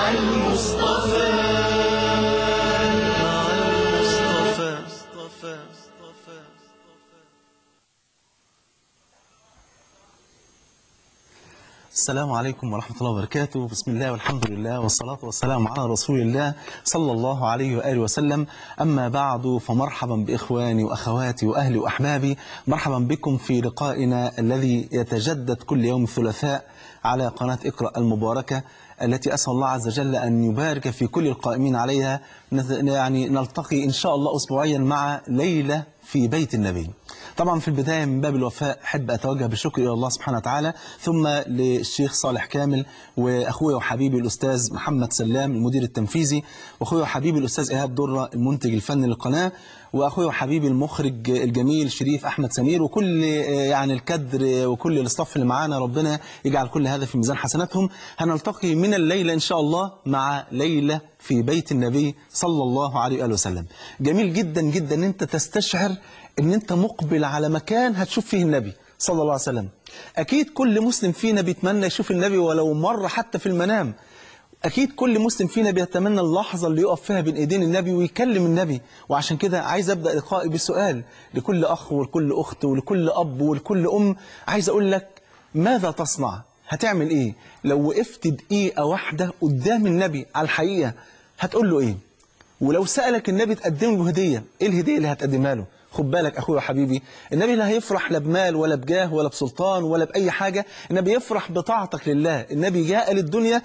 السلام عليكم ورحمة الله وبركاته. بسم الله والحمد لله والصلاة والسلام على رسول الله صلى الله عليه وآله وسلم. أما بعد، فمرحبا بإخواني وأخواتي وأهلي وأحبابي، مرحبا بكم في لقائنا الذي يتجدد كل يوم الثلاثاء على قناة اقرأ المباركة، التي أسأل الله عز وجل أن يبارك في كل القائمين عليها. يعني نلتقي إن شاء الله أسبوعيا مع ليلة في بيت النبي. طبعا في البداية من باب الوفاء أحب أتوجه بالشكر إلى الله سبحانه وتعالى، ثم للشيخ صالح كامل، وأخوي وحبيبي الأستاذ محمد سلام المدير التنفيذي، وأخوي وحبيبي الأستاذ إيهاب درة المنتج الفني للقناة، وأخوي وحبيبي المخرج الجميل شريف أحمد سمير، وكل يعني الكادر وكل الاستاف اللي معانا. ربنا يجعل كل هذا في ميزان حسناتهم. هنلتقي من الليلة إن شاء الله مع ليلة في بيت النبي صلى الله عليه وآله وسلم. جميل جدا جدا أن أنت تستشعر أن أنت مقبل على مكان هتشوف فيه النبي صلى الله عليه وسلم. أكيد كل مسلم فينا بيتمنى يشوف النبي ولو مرة حتى في المنام. أكيد كل مسلم فينا بيتمنى اللحظة اللي يقف فيها بين إيدين النبي ويكلم النبي. وعشان كده عايز أبدأ لقائي بسؤال لكل أخ ولكل أخت ولكل أب ولكل أم. عايز أقول لك، ماذا تصنع؟ هتعمل إيه لو وقفت دقيقة واحدة قدام النبي على الحقيقة؟ هتقول له إيه؟ ولو سألك النبي تقدم له هدية، إيه الهدية اللي هتقدمها له؟ خد بالك أخوي وحبيبي، النبي لا هيفرح لا بمال ولا بجاه ولا بسلطان ولا بأي حاجة. النبي يفرح بطاعتك لله. النبي جاء للدنيا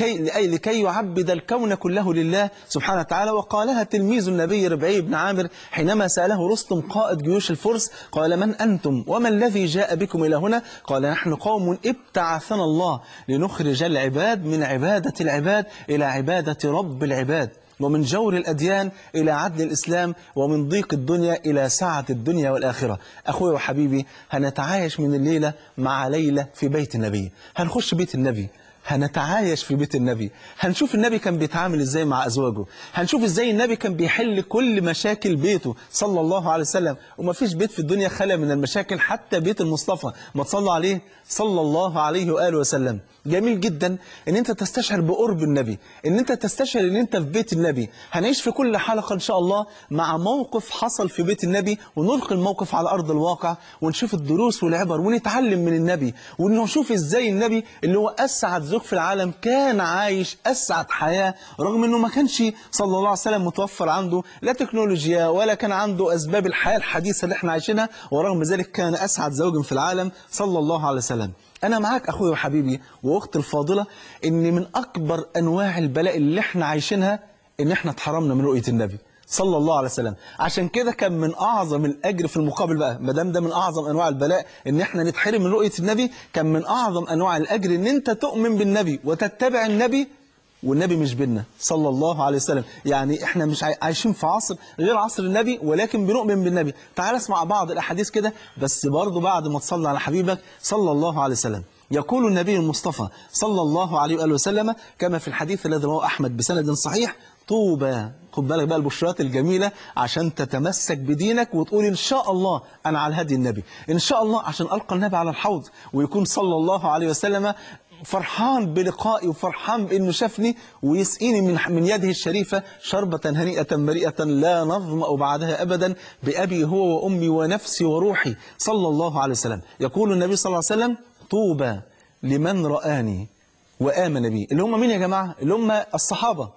لكي يعبد الكون كله لله سبحانه وتعالى. وقالها تلميذ النبي ربعي بن عامر حينما سأله رستم قائد جيوش الفرس، قال: من أنتم وما الذي جاء بكم إلى هنا؟ قال: نحن قوم ابتعثنا الله لنخرج العباد من عبادة العباد إلى عبادة رب العباد، ومن جور الأديان إلى عدل الإسلام، ومن ضيق الدنيا إلى سعة الدنيا والآخرة. أخوي وحبيبي، هنتعايش من الليلة مع ليلة في بيت النبي. هنخش بيت النبي، هنتعايش في بيت النبي، هنشوف النبي كان بيتعامل ازاي مع أزواجه، هنشوف ازاي النبي كان بيحل كل مشاكل بيته صلى الله عليه وسلم. وما فيش بيت في الدنيا خلا من المشاكل، حتى بيت المصطفى. ما تصلوا عليه صلى الله عليه وآله وسلم. جميل جدا ان انت تستشعر بقرب النبي، ان انت تستشعر ان انت في بيت النبي. هنعيش في كل حلقة ان شاء الله مع موقف حصل في بيت النبي، ونلقي الموقف على ارض الواقع، ونشوف الدروس والعبر، ونتعلم من النبي، ونشوف ازاي النبي اللي هو اسعد زوج في العالم كان عايش اسعد حياة، رغم انه ما كانش صلى الله عليه وسلم متوفر عنده لا تكنولوجيا ولا كان عنده اسباب الحياة الحديثة اللي احنا عايشينها، ورغم ذلك كان اسعد زوج في العالم صلى الله عليه وسلم. أنا معاك أخوي وحبيبي وأختي الفاضلة، إن من أكبر أنواع البلاء اللي إحنا عايشينها إن إحنا اتحرمنا من رؤية النبي صلى الله عليه وسلم. عشان كده كان من أعظم الأجر في المقابل بقى، ما دام ده من أعظم أنواع البلاء إن إحنا نتحرم من رؤية النبي، كان من أعظم أنواع الأجر إن أنت تؤمن بالنبي وتتبع النبي والنبي مش بينا صلى الله عليه وسلم. يعني احنا مش عايشين في عصر غير عصر النبي، ولكن بنؤمن بالنبي. تعال اسمع بعض الأحاديث كده، بس برضو بعد ما تصلي على حبيبك صلى الله عليه وسلم. يقول النبي المصطفى صلى الله عليه وآله وسلم كما في الحديث الذي رواه أحمد بسند صحيح: طوبى. خد بالك بقى البشرات الجميلة عشان تتمسك بدينك وتقول إن شاء الله أنا على هدي النبي، إن شاء الله عشان ألقى النبي على الحوض، ويكون صلى الله عليه وسلم فرحان بلقائي وفرحان بأنه شافني ويسقيني من يده الشريفة شربة هنيئة مريئة لا نظمأ بعدها أبدا، بأبي هو وأمي ونفسي وروحي صلى الله عليه وسلم. يقول النبي صلى الله عليه وسلم: طوبى لمن رآني وآمن بي. اللي هم مين يا جماعة؟ اللي هم الصحابة،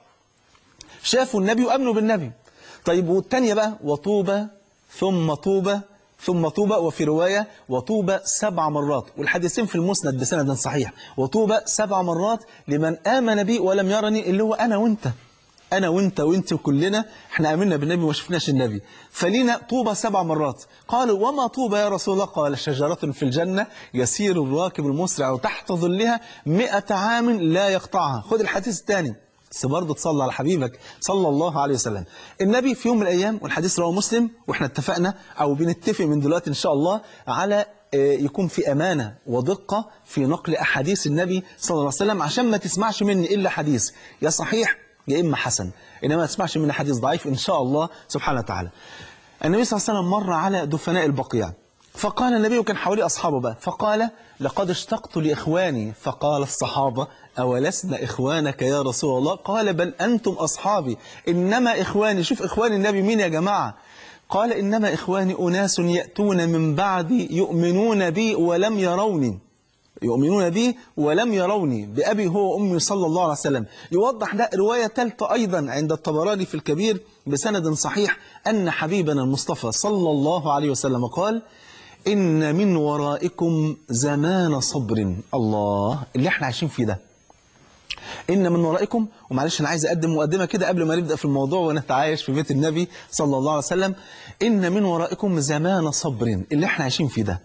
شافوا النبي وآمنوا بالنبي. طيب والتانية بقى: وطوبى ثم طوبى ثم طوبى، وفي رواية وطوبى 7 مرات، والحديثين في المسند بسند صحيح. وطوبى 7 مرات لمن آمن بي ولم يرني، اللي هو أنا وإنت، أنا وإنت وإنت وكلنا احنا آمنا بالنبي وما شفناش النبي، فلينا طوبى 7 مرات. قالوا: وما طوبى يا رسول الله؟ قال: شجرة في الجنة يسير الراكب المسرع تحت ظلها 100 عام لا يقطعها. خد الحديث الثاني، بس برضه تصلى على حبيبك صلى الله عليه وسلم. النبي في يوم من الأيام، والحديث رواه مسلم، واحنا اتفقنا أو بنتفق من دلوقتي إن شاء الله على يكون في أمانة ودقة في نقل أحاديث النبي صلى الله عليه وسلم، عشان ما تسمعش مني إلا حديث يا صحيح يا إما حسن، إنما ما تسمعش مني حديث ضعيف إن شاء الله سبحانه وتعالى. النبي صلى الله عليه وسلم مر على دفناء البقيع، فقال النبي، وكان حوالي أصحابه بقى، فقال لقد اشتقت لإخواني. فقال الصحابة أولسنا إخوانك يا رسول الله؟ قال بل أنتم أصحابي. إنما إخواني، شوف إخواني النبي مين يا جماعة؟ قال إنما إخواني أناس يأتون من بعدي يؤمنون بي ولم يروني، يؤمنون بي ولم يروني، بأبي هو وأمي صلى الله عليه وسلم. يوضح ده رواية ثالثة أيضا عند الطبراني في الكبير بسند صحيح، أن حبيبنا المصطفى صلى الله عليه وسلم قال إن من ورائكم زمان صبر. الله، اللي احنا عايشين فيه ده، إن من ورائكم. ومعلش أنا عايز أقدم مقدمة كده قبل ما نبدأ في الموضوع ونتعايش في بيت النبي صلى الله عليه وسلم. إن من ورائكم زمان صبر، اللي احنا عايشين فيه ده،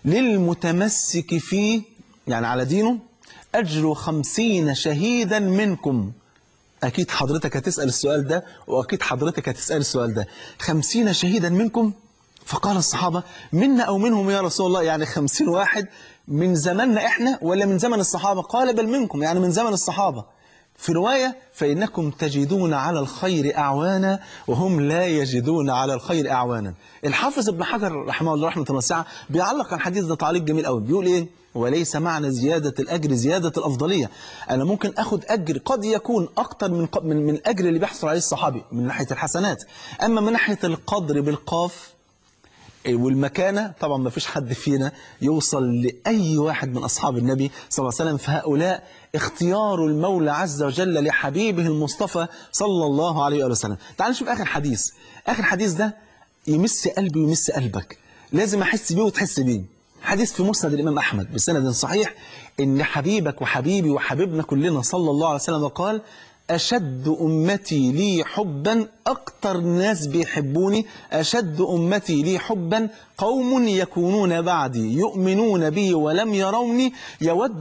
للمتمسك فيه يعني على دينه أجر 50 شهيدا منكم. أكيد حضرتك هتسأل السؤال ده، وأكيد حضرتك هتسأل السؤال ده، 50 شهيدا منكم؟ فقال الصحابة منا أو منهم يا رسول الله؟ يعني 50 واحد من زماننا إحنا ولا من زمن الصحابة؟ قال بل منكم، يعني من زمن الصحابة. في رواية فإنكم تجدون على الخير أعوانا وهم لا يجدون على الخير أعوانا. الحافظ ابن حجر رحمه الله رحمة واسعة بيعلق على الحديث ده تعليق جميل قوي، بيقول إيه؟ وليس معنى زيادة الأجر زيادة الأفضلية. أنا ممكن أخد أجر قد يكون أكتر من الأجر اللي بيحصل عليه الصحابي من ناحية الحسنات، أما من ناحية القدر بالقاف والمكانة طبعا ما فيش حد فينا يوصل لأي واحد من أصحاب النبي صلى الله عليه وسلم. فهؤلاء اختيار المولى عز وجل لحبيبه المصطفى صلى الله عليه وسلم. تعال نشوف آخر حديث. آخر حديث ده يمس قلبي ويمس قلبك، لازم أحس بيه وتحس بيه. حديث في مسند الإمام أحمد بسند صحيح، إن حبيبك وحبيبي وحبيبنا كلنا صلى الله عليه وسلم قال أشد أمتي لي حبا، أكتر ناس بيحبوني، أشد أمتي لي حبا قوم يكونون بعدي يؤمنون بي ولم يروني يود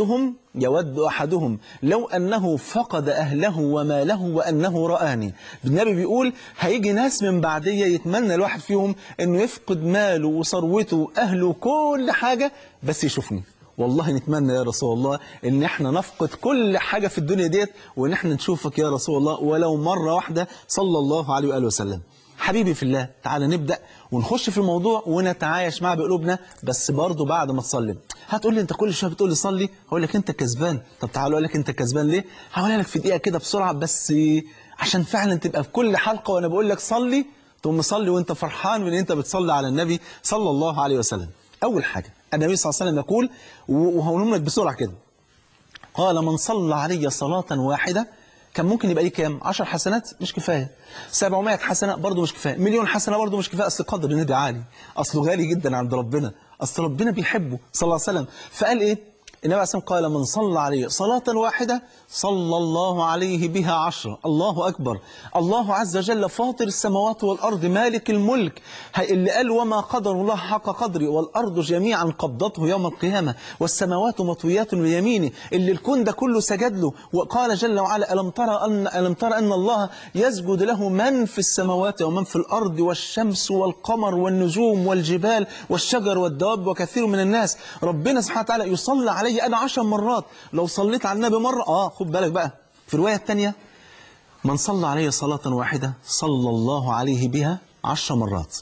أحدهم لو أنه فقد أهله وماله وأنه رآني. النبي بيقول هيجي ناس من بعدية يتمنى الواحد فيهم أنه يفقد ماله وثروته وأهله كل حاجة بس يشوفني. والله نتمنى يا رسول الله ان احنا نفقد كل حاجة في الدنيا ديت وان احنا نشوفك يا رسول الله ولو مرة واحدة صلى الله عليه وآله وسلم. حبيبي في الله، تعال نبدأ ونخش في الموضوع ونتعايش معه بقلوبنا، بس برضه بعد ما تصلي. هتقول لي انت كل شويه بتقول لي صلي، هقول لك انت كسبان. طب تعال اقول لك انت كسبان ليه، هقولها لك في دقيقة كده بسرعة، بس عشان فعلا تبقى في كل حلقة وانا بقول لك صلي تقوم مصلي وانت فرحان من ان انت بتصلي على النبي صلى الله عليه وسلم. اول حاجة النبي صلى الله عليه وسلم يقول، وهقولهم لك بسرعة كده، قال من صلى علي صلاة واحدة كان ممكن يبقى ليه كام؟ 10 حسنات مش كفاية، 700 حسنة برضه مش كفاية، مليون حسنة برضه مش كفاية. أصل قدر النبي عالي، أصله غالي جدا عند ربنا، أصل ربنا بيحبه صلى الله عليه وسلم. فقال إيه؟ النبي عليه الصلاة والسلام قال من صلى عليه صلاة واحدة صلى الله عليه بها 10. الله أكبر. الله عز وجل فاطر السماوات والأرض مالك الملك، اللي قال وما قدر الله حق قدره والأرض جميعا قبضته يوم القيامة والسماوات مطويات بيمينه، اللي الكون ده كله سجد له، وقال جل وعلا ألم ترى أن الله يسجد له من في السماوات ومن في الأرض والشمس والقمر والنجوم والجبال والشجر والدواب وكثير من الناس. ربنا سبحانه وتعالى يصلى عليه أنا 10 مرات. لو صليت على النبي مرة خد بالك بقى. في الرواية الثانية من صلى عليه صلاة واحدة صلى الله عليه بها 10 مرات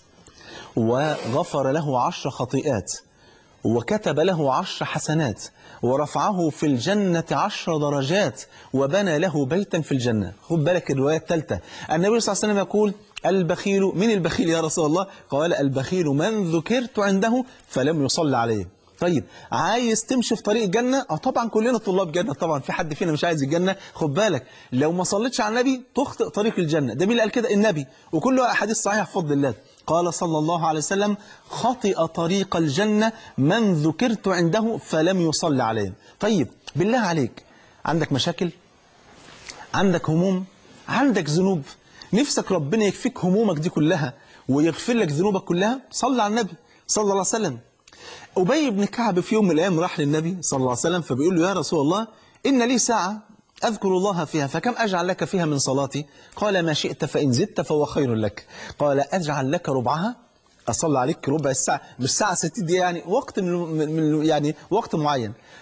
وغفر له 10 خطيئات وكتب له 10 حسنات ورفعه في الجنة 10 درجات وبنى له بيتا في الجنة. خد بالك الرواية الثالثة، النبي صلى الله عليه وسلم يقول البخيل، من البخيل يا رسول الله؟ قال البخيل من ذكرت عنده فلم يصلي عليه. طيب عايز تمشي في طريق الجنة؟ طبعا كلنا طلاب جنة، طبعا في حد فينا مش عايز الجنة. خد بالك لو ما صليتش على النبي تخطئ طريق الجنة. ده مين اللي قال كده؟ النبي، وكله أحاديث صحيحة بفضل الله. قال صلى الله عليه وسلم خطئ طريق الجنة من ذكرت عنده فلم يصلي عليه. طيب بالله عليك، عندك مشاكل؟ عندك هموم؟ عندك ذنوب؟ نفسك ربنا يكفيك همومك دي كلها ويغفر لك ذنوبك كلها؟ صلى على النبي صلى الله عليه وسلم. أبي بن كعب في يوم من الأيام راح للنبي صلى الله عليه وسلم فبيقول له يا رسول الله إن لي ساعة أذكر الله فيها فكم أجعل لك فيها من صلاتي؟ قال ما شئت فإن زدت فهو خير لك. قال أجعل لك ربعها، أصلي عليك ربع الساعة، مش ساعة 60 دقيقة، يعني وقت يعني وقت معين.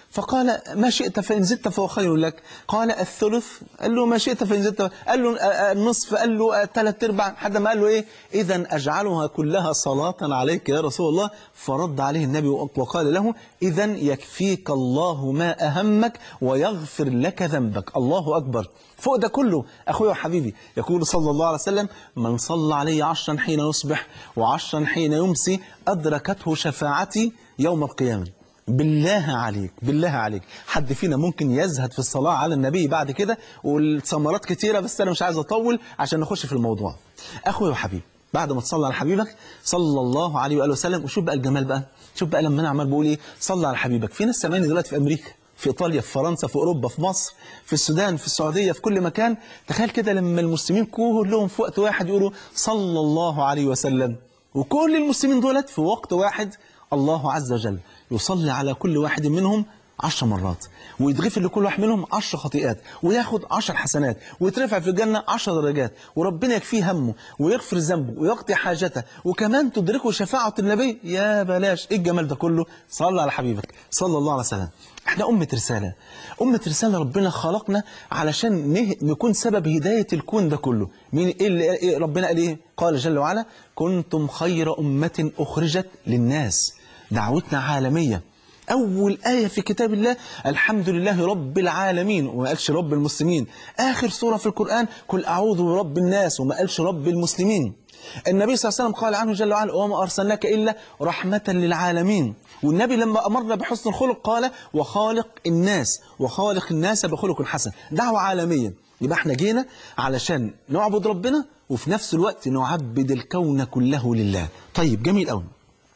فقال ما شئت فإن زدت فهو خير لك. قال الثلث. قال له ما شئت فإن زدت. قال له النصف. قال له 3/4. حد ما قال له إيه؟ إذا أجعلها كلها صلاة عليك يا رسول الله. فرد عليه النبي وقال له إذا يكفيك الله ما أهمك ويغفر لك ذنبك. الله أكبر. فوق ده كله أخوي وحبيبي يقول صلى الله عليه وسلم من صلى علي 10 حين يصبح و10 حين يمسي أدركته شفاعتي يوم القيامة. بالله عليك بالله عليك حد فينا ممكن يزهد في الصلاة على النبي بعد كده؟ والثمرات كتيرة بس أنا مش عايز أطول عشان نخش في الموضوع. أخوي وحبيبي بعد ما تصلى على حبيبك صلى الله عليه وآله وسلم، وشوف بقى الجمال بقى، شوف بقى لما أنا عمال بقول إيه صلى على حبيبك. في ناس سامعيني دلوقتي في أمريكا، في إيطاليا، في فرنسا، في أوروبا، في مصر، في السودان، في السعودية، في كل مكان. تخيل كده لما المسلمين كلهم في وقت واحد يقولوا صلى الله عليه وسلم، وكل المسلمين دولت في وقت واحد الله عز وجل يصلي على كل واحد منهم 10 مرات، ويتغفر لكل واحد منهم 10 خطيئات، وياخد 10 حسنات، ويترفع في الجنة 10 درجات، وربنا يكفيه همه ويغفر ذنبه ويقضي حاجته، وكمان تدركه شفاعة النبي. يا بلاش ايه الجمال ده كله؟ صلى على حبيبك صلى الله عليه وسلم. احنا أمة رسالة، أمة رسالة. ربنا خلقنا علشان نكون سبب هداية الكون ده كله. مين إيه ربنا قال ايه؟ قال جل وعلا كنتم خير أمة أخرجت للناس. دعوتنا عالمية. أول آية في كتاب الله الحمد لله رب العالمين، وما قالش رب المسلمين. آخر سورة في القرآن قل أعوذ برب الناس، وما قالش رب المسلمين. النبي صلى الله عليه وسلم قال عنه جل وعلا وما أرسلناك إلا رحمة للعالمين. والنبي لما أمرنا بحسن الخلق قال وخالق الناس، وخالق الناس بخلق حسن. دعوة عالمية. يبقى احنا جينا علشان نعبد ربنا وفي نفس الوقت نعبد الكون كله لله. طيب جميل قوي.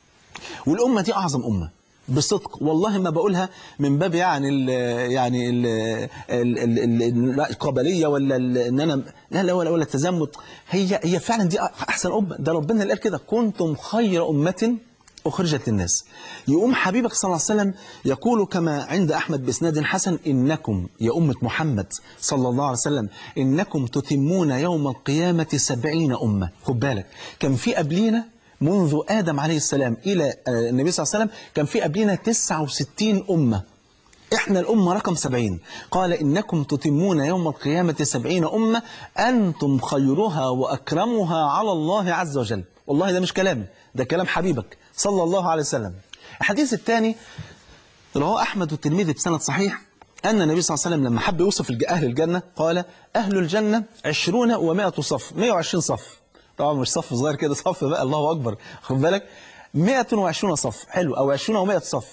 والأمة دي أعظم أمة بصدق والله، ما بقولها من باب القبلية ولا ان انا لا ولا التزمت. هي فعلا دي احسن امه. ده ربنا اللي قال كده كنتم خير امه اخرجت للناس. يقوم حبيبك صلى الله عليه وسلم يقول كما عند احمد باسناد حسن انكم يا امه محمد صلى الله عليه وسلم انكم تتمون يوم القيامه 70 امه. خد بالك كان في قبلينا منذ آدم عليه السلام إلى النبي صلى الله عليه وسلم كان في قبلنا 69 أمة. إحنا الأمة رقم 70. قال إنكم تتمون يوم القيامة 70 أمة أنتم خيرها وأكرمها على الله عز وجل. والله ده مش كلامي، ده كلام حبيبك صلى الله عليه وسلم. الحديث الثاني رواه أحمد والترمذي بسند صحيح أن النبي صلى الله عليه وسلم لما حب يوصف أهل الجنة قال أهل الجنة 20 و100 صف، 120 صف. طبعا مش صف صغير كده، صف بقى الله أكبر. خد بالك 120 صف، حلو، أو 20 و100 صف.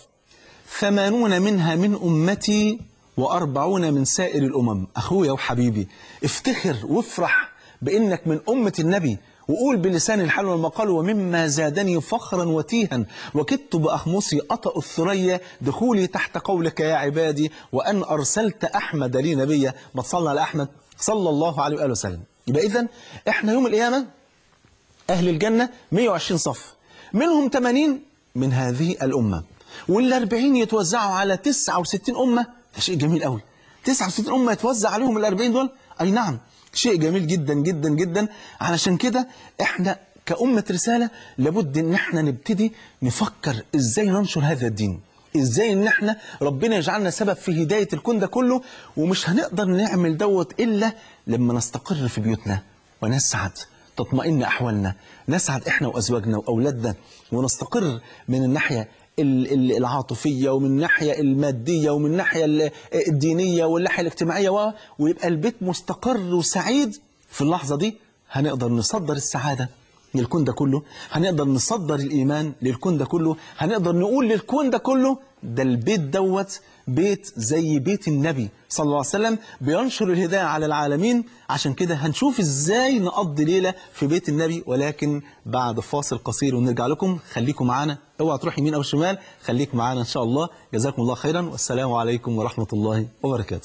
80 منها من أمتي و40 من سائر الأمم. أخويا وحبيبي افتخر وافرح بأنك من أمة النبي، وقول بلسان الحال والمقال ومما زادني فخرا وتيها وكدت بأخمصي أطأ الثريا دخولي تحت قولك يا عبادي وأن أرسلت أحمد لي نبيا. ما تصلى على أحمد صلى الله عليه وآله وسلم. يبقى إذن إحنا يوم القيامة أهل الجنة 120 صف، منهم 80 من هذه الأمة، وال40 يتوزعوا على 69 أمة. ده شيء جميل قوي. 69 أمة يتوزع عليهم ال40 دول. أي نعم شيء جميل جدا جدا جدا. علشان كده إحنا كأمة رسالة لابد إن إحنا نبتدي نفكر إزاي ننشر هذا الدين، إزاي إن إحنا ربنا يجعلنا سبب في هداية الكون ده كله. ومش هنقدر نعمل دوت إلا لما نستقر في بيوتنا ونسعد، تطمئن أحوالنا، نسعد إحنا وأزواجنا وأولادنا، ونستقر من الناحية العاطفية ومن الناحية المادية ومن الناحية الدينية والناحية الاجتماعية، ويبقى البيت مستقر وسعيد. في اللحظة دي هنقدر نصدر السعادة للكون ده كله، هنقدر نصدر الإيمان للكون ده كله، هنقدر نقول للكون ده كله ده البيت دوت بيت زي بيت النبي صلى الله عليه وسلم بينشر الهداية على العالمين. عشان كده هنشوف ازاي نقضي ليلة في بيت النبي، ولكن بعد فاصل قصير ونرجع لكم. خليكم معانا، اوعى تروح يمين او شمال، خليك معانا ان شاء الله. جزاكم الله خيرا، والسلام عليكم ورحمة الله وبركاته.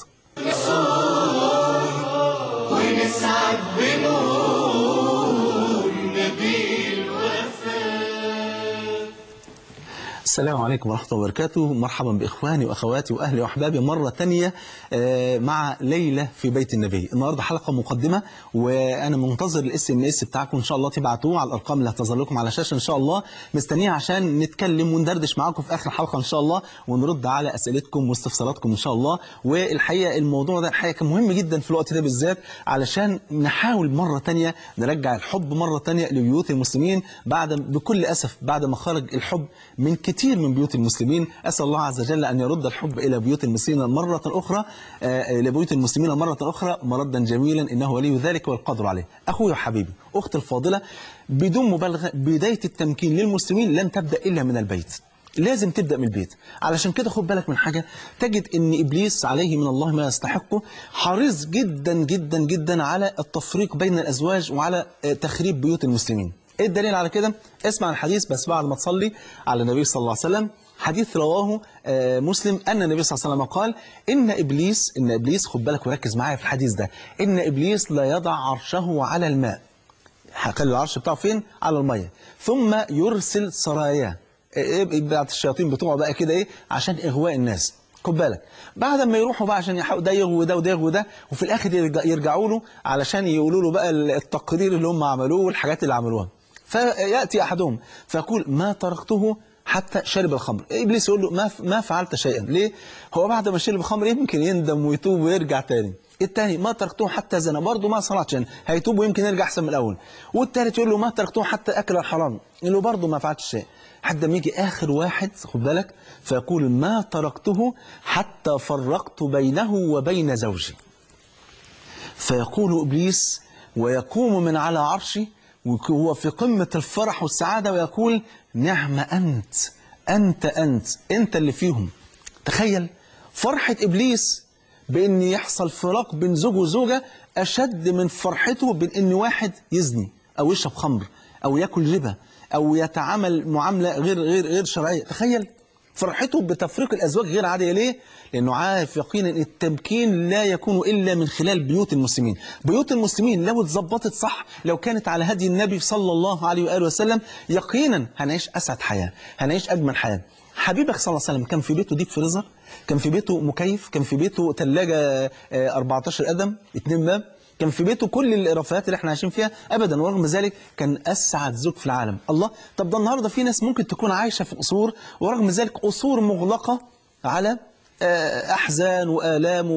ونسعد بنور نبي الوفاء. السلام عليكم ورحمة الله وبركاته. مرحبا بإخواني وأخواتي وأهلي وأحبابي مرة تانية مع ليلة في بيت النبي. النهاردة حلقة مقدمة وأنا منتظر الاس ام اس بتاعكم، إن شاء الله تبعتوه على الأرقام اللي هتظهر لكم على الشاشة إن شاء الله. مستنيها عشان نتكلم وندردش معاكم في آخر الحلقة إن شاء الله، ونرد على أسئلتكم واستفساراتكم إن شاء الله. والحقيقة الموضوع ده الحقيقة كان مهم جدا في الوقت ده بالذات، علشان نحاول مرة تانية نرجع الحب مرة تانية لبيوت المسلمين بكل أسف بعد ما خرج الحب من كتير من بيوت المسلمين. أسأل الله عز وجل أن يرد الحب إلى بيوت المسلمين مرة أخرى، مردا جميلا، إنه ولي ذلك والقدر عليه. أخوي وحبيبي، أختي الفاضلة، بدون مبالغة بداية التمكين للمسلمين لن تبدأ إلا من البيت. لازم تبدأ من البيت. علشان كده خد بالك من حاجة، تجد ان إبليس عليه من الله ما يستحقه حريص جدا جدا جدا على التفريق بين الأزواج وعلى تخريب بيوت المسلمين. ايه الدليل على كده؟ اسمع الحديث بس بعد ما تصلي على النبي صلى الله عليه وسلم. حديث رواه مسلم أن النبي صلى الله عليه وسلم قال إن إبليس خد بالك وركز معايا في الحديث ده، إن إبليس لا يضع عرشه على الماء. هخلي العرش بتاعه فين؟ على المية. ثم يرسل سراياه، بعت الشياطين بتوعه بقى كده ايه عشان اغواء الناس. خد بالك بعد ما يروحوا بقى عشان يحاولوا ده يغوي ده وده يغوي ده، وفي الاخر يرجعوا له علشان يقولوا له بقى التقرير اللي هم عملوه والحاجات اللي عملوها. فياتي احدهم فيقول ما تركته حتى شرب الخمر. ابليس يقول له ما فعلت شيئا. ليه؟ هو بعد ما شرب الخمر يمكن يندم ويتوب ويرجع تاني. الثاني ما تركته حتى زنا، برضه ما صنعت شيئا، هيتوب ويمكن يرجع احسن من الاول. والثالث يقول له ما تركته حتى اكل الحرام، يقول له برضه ما فعلت شيء. حد ما يجي آخر واحد خد بالك فيقول ما تركته حتى فرقت بينه وبين زوجي. فيقول إبليس ويقوم من على عرشه وهو في قمة الفرح والسعادة ويقول نعم أنت اللي فيهم. تخيل فرحة إبليس بأن يحصل فراق بين زوج وزوجة أشد من فرحته بأن إن واحد يزني أو يشرب خمر أو يأكل ربا أو يتعامل معاملة غير شرعية. تخيل فرحته بتفريق الأزواج غير عادية. ليه؟ لأنه عارف يقينا التمكين لا يكون إلا من خلال بيوت المسلمين. بيوت المسلمين لو اتظبطت صح، لو كانت على هدي النبي صلى الله عليه وآله وسلم، يقينا هنعيش أسعد حياة، هنعيش أجمل حياة. حبيبك صلى الله عليه وسلم كان في بيته ديب فريزر، كان في بيته مكيف، كان في بيته ثلاجة 14 قدم 2 باب، كان في بيته كل الرفاهيات اللي احنا عايشين فيها ابدا، ورغم ذلك كان اسعد زوج في العالم. الله، طب ده النهارده في ناس ممكن تكون عايشه في قصور، ورغم ذلك قصور مغلقه على احزان والام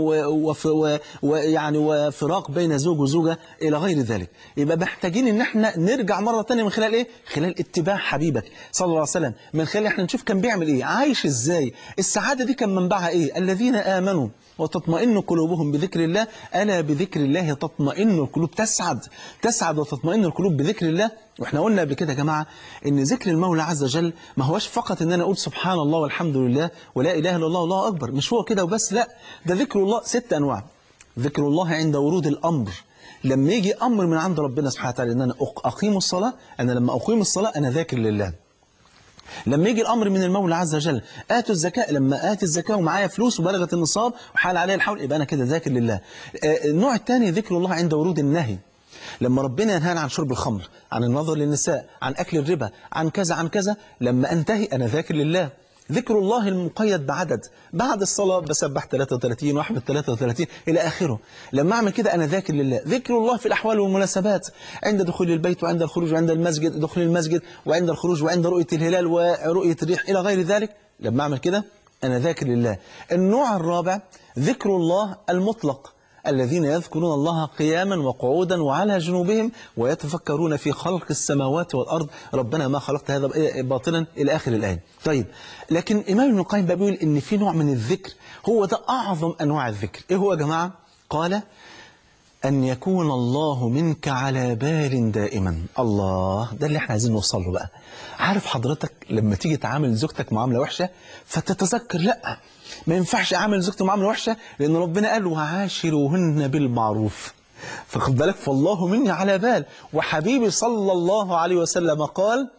ويعني وفراق بين زوج وزوجه الى غير ذلك. يبقى محتاجين ان احنا نرجع مره ثانيه من خلال ايه؟ خلال اتباع حبيبك صلى الله عليه وسلم، من خلال احنا نشوف كان بيعمل ايه، عايش ازاي، السعاده دي كان منبعها ايه؟ الذين امنوا وتطمئن قلوبهم بذكر الله، ألا بذكر الله تطمئن القلوب. تسعد وتطمئن القلوب بذكر الله. واحنا قلنا قبل كده يا جماعة ان ذكر المولى عز وجل ما هوش فقط ان انا اقول سبحان الله والحمد لله ولا اله الا الله والله اكبر، مش هو كده وبس، لا، ده ذكر الله 6 أنواع. ذكر الله عند ورود الامر، لما يجي امر من عند ربنا سبحانه وتعالى ان انا اقيم الصلاة، انا لما اقيم الصلاة انا ذاكر لله. لما يجي الأمر من المولى عز وجل آتوا الزكاة، لما آتي الزكاة ومعايا فلوس وبلغت النصاب وحال عليها الحول، يبقى أنا كده ذاكر لله. النوع الثاني ذكر الله عند ورود النهي، لما ربنا ينهانا عن شرب الخمر، عن النظر للنساء، عن أكل الربا، عن كذا عن كذا، لما أنتهي أنا ذاكر لله. ذكر الله المقيد بعدد، بعد الصلاة بسبح 33 واحمد 33 إلى آخره. لما أعمل كده أنا ذاكر لله. ذكر الله في الأحوال والمناسبات، عند دخول البيت وعند الخروج وعند المسجد، دخول المسجد وعند الخروج وعند رؤية الهلال ورؤية الريح إلى غير ذلك. لما أعمل كده أنا ذاكر لله. النوع الرابع ذكر الله المطلق، الذين يذكرون الله قياما وقعودا وعلى جنوبهم ويتفكرون في خلق السماوات والأرض ربنا ما خلقت هذا باطلا إلى آخر الآية. طيب، لكن إمام ابن القيم بيقول إن في نوع من الذكر هو ده أعظم أنواع الذكر. إيه هو يا جماعة؟ قال أن يكون الله منك على بال دائما. الله، ده اللي احنا عايزين نوصل له بقى. عارف حضرتك لما تيجي تعامل زوجتك معاملة وحشة فتتذكر لا، ما ينفعش اعمل زوجتي معامله وحشه، لان ربنا قال وعاشروهن بالمعروف. فخد بالك، فالله مني على بال. وحبيبي صلى الله عليه وسلم قال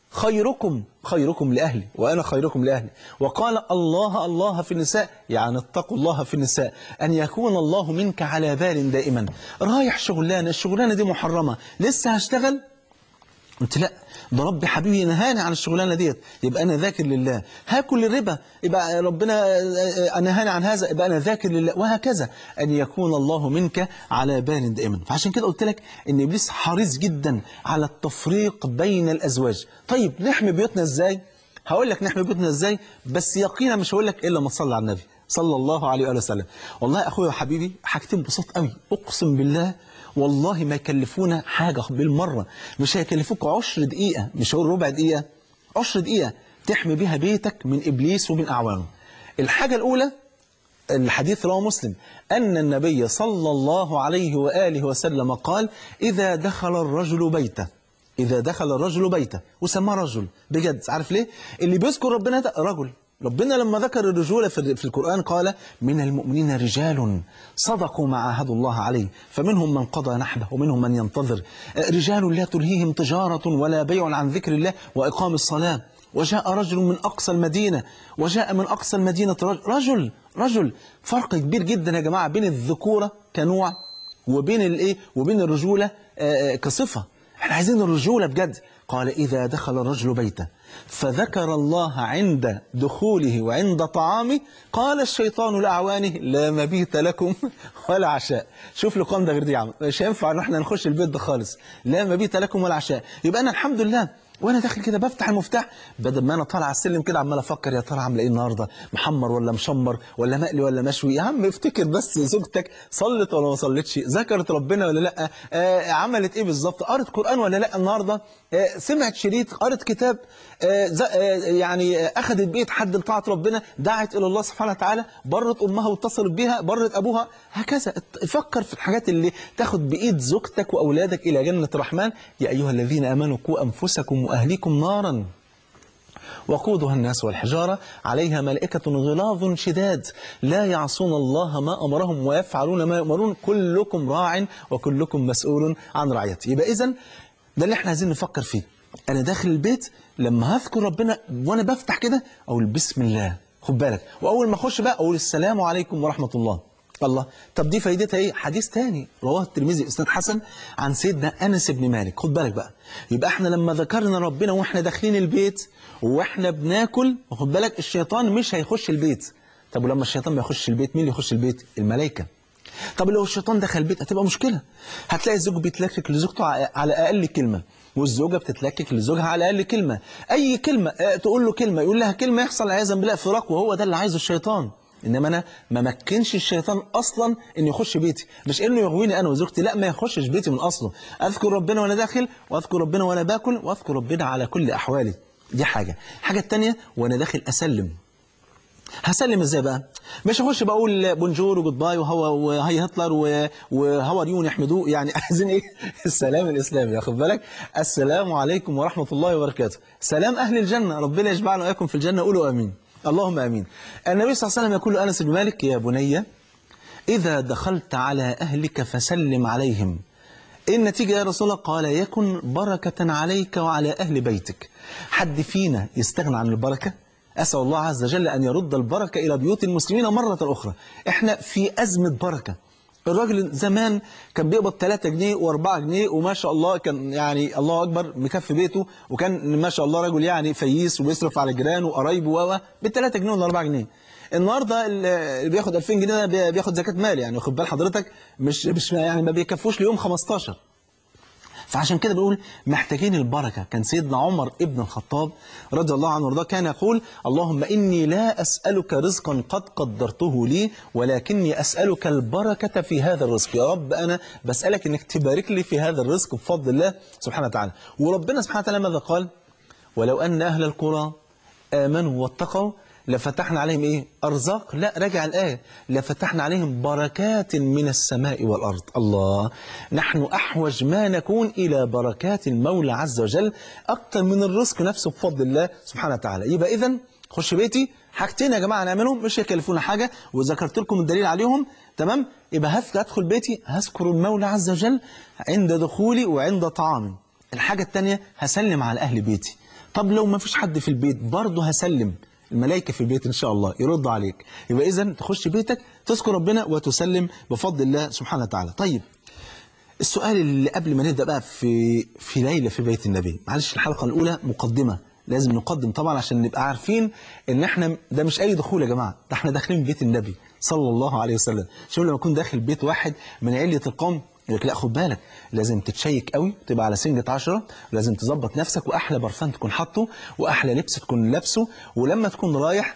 خيركم لأهلي وأنا خيركم لأهلي. وقال الله في النساء، يعني اتقوا الله في النساء، أن يكون الله منك على بال دائما. رايح الشغلانة دي محرمة، لسه هشتغل، قلت لا، ده ربي حبيبي نهاني عن الشغلانه ديت، يبقى انا ذاكر لله. هاكل الربا، يبقى ربنا نهاني عن هذا، يبقى انا ذاكر لله. وهكذا، ان يكون الله منك على بال دائما. فعشان كده قلت لك ان ابليس حريص جدا على التفريق بين الازواج. طيب نحمي بيوتنا ازاي؟ هقول لك نحمي بيوتنا ازاي، بس يقينا مش هقول لك الا ما تصلي على النبي صلى الله عليه وآله وسلم. والله يا اخويا وحبيبي، حاجتين بسيط قوي، اقسم بالله والله ما يكلفونا حاجة بالمرة. مش هيكلفوك 10 دقيقة، مش هقول ربع دقيقة، 10 دقيقة تحمي بها بيتك من إبليس ومن أعوانه. الحاجة الأولى، الحديث رواه مسلم، أن النبي صلى الله عليه وآله وسلم قال: إذا دخل الرجل بيته، إذا دخل الرجل بيته، وسماه رجل بجد. عارف ليه؟ اللي بيذكر ربنا ده رجل. ربنا لما ذكر الرجولة في القرآن قال: من المؤمنين رجال صدقوا ما عاهدوا الله عليه فمنهم من قضى نحبه ومنهم من ينتظر، رجال لا تلهيهم تجارة ولا بيع عن ذكر الله وإقام الصلاة. وجاء رجل من أقصى المدينة، وجاء من أقصى المدينة رجل. فرق كبير جدا يا جماعة بين الذكورة كنوع وبين الإيه وبين الرجولة كصفة. احنا عايزين الرجولة بجد. قال: إذا دخل الرجل بيته فذكر الله عند دخوله وعند طعامه قال الشيطان لأعوانه: لا مبيت لكم ولا عشاء. شوف لقام ده غير دي يا عم، مش هينفع ان احنا نخش البيت ده خالص. لا مبيت لكم ولا عشاء. يبقى انا الحمد لله وانا داخل كده بفتح المفتاح، بدل ما انا طالع على السلم كده عمال افكر يا ترى عامله ايه النهارده، محمر ولا مشمر ولا مقلي ولا مشوي. يا عم افتكر بس زوجتك صلت ولا ما صلتش، ذكرت ربنا ولا لا، عملت ايه بالظبط، قرت قرآن ولا لا النهارده، سمعت شريط، قرت كتاب، يعني اخذت بيت حد لطاعه ربنا، دعت الى الله سبحانه وتعالى، برت امها واتصلت بها، برت ابوها. هكذا فكر في الحاجات اللي تاخد بايد زوجتك واولادك الى جنه الرحمن. يا ايها الذين امنوا قوا انفسكم واهليكم نارا وقودها الناس والحجارة عليها ملائكة غلاظ شداد لا يعصون الله ما أمرهم ويفعلون ما يؤمرون كلكم راع وكلكم مسؤول عن رعيته. يبقى إذن ده اللي احنا عايزين نفكر فيه. أنا داخل البيت لما هذكر ربنا وأنا بفتح كده أقول بسم الله، خد بالك، وأول ما أخش بقى أقول السلام عليكم ورحمة الله. الله، طب دي فايدتها ايه؟ حديث تاني رواه الترمذي اسناد حسن عن سيدنا انس بن مالك. خد بالك بقى، يبقى احنا لما ذكرنا ربنا واحنا داخلين البيت واحنا بناكل، خد بالك الشيطان مش هيخش البيت. طب ولما الشيطان ما يخش البيت مين اللي يخش البيت؟ الملائكه. طب لو الشيطان دخل البيت هتبقى مشكله. هتلاقي الزوج بيتلكك لزوجته على اقل كلمه، والزوجه بتتلكك لزوجها على اقل كلمه. اي كلمه تقول له كلمه يقول لها كلمه، يحصل عياذا بالله فراق، وهو ده اللي عايزه الشيطان. انما انا ما مكنش الشيطان اصلا انه يخش بيتي، مش انه يغويني انا وزوجتي، لا، ما يخشش بيتي من اصله. اذكر ربنا وانا داخل، واذكر ربنا وانا باكل، واذكر ربنا على كل احوالي. دي حاجه. الحاجه الثانيه، وانا داخل اسلم. هسلم ازاي بقى؟ مش هخش بقول بونجور وجود باي وهاي هتلر وهاو ار يو نحمدوه، يعني عايزين ايه؟ السلام الاسلامي، واخد بالك؟ السلام عليكم ورحمه الله وبركاته. سلام اهل الجنه، ربنا يجمعنا واياكم في الجنه، قولوا امين. اللهم امين. النبي صلى الله عليه وسلم يقول لانس بن مالك: يا بني اذا دخلت على اهلك فسلم عليهم. ايه النتيجه يا رسول الله؟ قال: يكن بركه عليك وعلى اهل بيتك. حد فينا يستغنى عن البركه؟ أسأل الله عز وجل أن يرد البركة إلى بيوت المسلمين مرة أخرى. إحنا في أزمة بركة. الراجل زمان كان بيقبض 3 جنيه و4 جنيه وما شاء الله كان يعني الله أكبر مكفي بيته، وكان ما شاء الله رجل يعني فييس وبيصرف على جيرانه وقرايبه ب3 جنيه ولا 4 جنيه. النهارده اللي بياخد 2000 جنيه ده بياخد زكاة مال، يعني واخد بال حضرتك، مش يعني ما بيكفوش ليوم 15. فعشان كده بنقول محتاجين البركة. كان سيدنا عمر ابن الخطاب رضي الله عنه وارضاه كان يقول: اللهم إني لا أسألك رزقا قد قدرته لي ولكني أسألك البركة في هذا الرزق. يا رب أنا بسألك إنك تبارك لي في هذا الرزق بفضل الله سبحانه وتعالى. وربنا سبحانه وتعالى ماذا قال؟ ولو أن أهل القرى آمنوا واتقوا لفتحنا عليهم إيه؟ أرزاق. لا، راجع الآية: لفتحنا عليهم بركات من السماء والأرض. الله، نحن أحوج ما نكون إلى بركات المولى عز وجل أكتر من الرزق نفسه بفضل الله سبحانه وتعالى. يبقى إذن خش بيتي، حاجتين يا جماعة نعملهم مش يكلفونا حاجة، وذكرت لكم الدليل عليهم، تمام؟ يبقى هدخل بيتي هذكر المولى عز وجل عند دخولي وعند طعامي. الحاجة الثانية هسلم على أهل بيتي. طب لو ما فيش حد في البيت برضه هسلم، الملائكة في البيت إن شاء الله يرد عليك. يبقى إذن تخش بيتك تذكر ربنا وتسلم بفضل الله سبحانه وتعالى. طيب السؤال اللي قبل ما نبدأ بقى في ليلة في بيت النبي، معلش الحلقة الأولى مقدمة، لازم نقدم طبعا عشان نبقى عارفين ان احنا ده مش اي دخول يا جماعة، ده احنا داخلين بيت النبي صلى الله عليه وسلم. شوف لما اكون داخل بيت واحد من علية القوم يقول لك لا خد بالك، لازم تتشيك قوي، تبقى على سنجة 10، لازم تظبط نفسك، واحلى برفان تكون حاطه، واحلى لبس تكون لابسه، ولما تكون رايح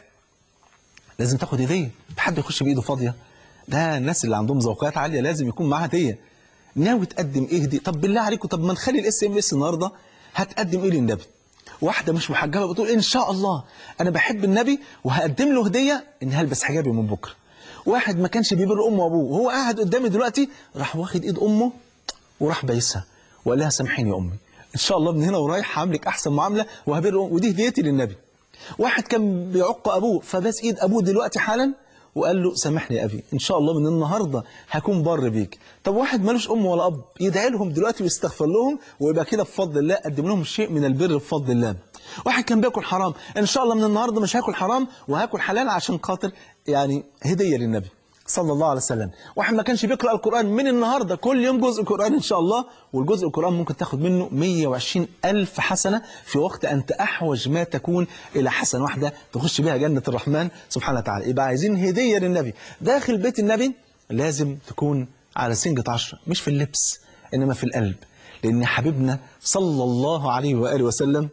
لازم تاخد هدية. حد يخش بايده فاضية؟ ده الناس اللي عندهم ذوقات عالية لازم يكون معاها هدية. ناوي تقدم ايه هدية؟ طب بالله عليكم، طب ما نخلي الاس ام اس النهارده هتقدم ايه للنبي؟ واحدة مش محجبة بتقول ان شاء الله انا بحب النبي وهقدم له هدية ان هلبس حجابي من بكره. واحد ما كانش بيبر امه وابوه وهو قاعد قدامي دلوقتي راح واخد ايد امه وراح بايسها وقال لها سامحيني يا امي، ان شاء الله من هنا ورايح هعملك احسن معامله وهبر ودي هديتي للنبي. واحد كان بيعق ابوه فباس ايد ابوه دلوقتي حالا وقال له سامحني يا ابي، ان شاء الله من النهارده هكون بر بيك. طب واحد مالوش ام ولا اب يدعي لهم دلوقتي ويستغفر لهم ويبقى كده بفضل الله قدم لهم شيء من البر بفضل الله. واحد كان بياكل حرام، ان شاء الله من النهارده مش هاكل حرام وهاكل حلال عشان خاطر يعني هديه للنبي صلى الله عليه وسلم. واحد ما كانش بيقرأ القرآن، من النهاردة كل يوم جزء قرآن إن شاء الله، والجزء القرآن ممكن تاخد منه 120,000 حسنة في وقت أنت أحوج ما تكون إلى حسنة واحدة تخش بها جنة الرحمن سبحانه وتعالى. يبقى عايزين هدية للنبي. داخل بيت النبي لازم تكون على سنجة 10، مش في اللبس إنما في القلب، لأن حبيبنا صلى الله عليه وآله وسلم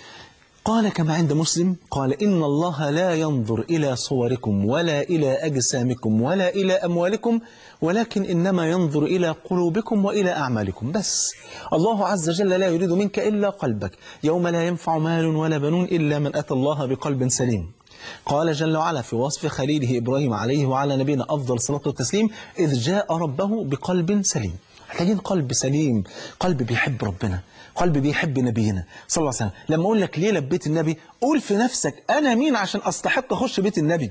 قال كما عند مسلم قال إن الله لا ينظر إلى صوركم ولا إلى أجسامكم ولا إلى أموالكم ولكن إنما ينظر إلى قلوبكم وإلى أعمالكم. بس الله عز وجل لا يريد منك إلا قلبك، يوم لا ينفع مال ولا بنون إلا من أتى الله بقلب سليم. قال جل وعلا في وصف خليله إبراهيم عليه وعلى نبينا أفضل الصلاة والتسليم إذ جاء ربه بقلب سليم. محتاجين قلب سليم، قلب بيحب ربنا، قلب بيحب نبينا صلى الله عليه وسلم. لما أقول لك ليلة ببيت النبي قول في نفسك أنا مين عشان أستحق أخش بيت النبي.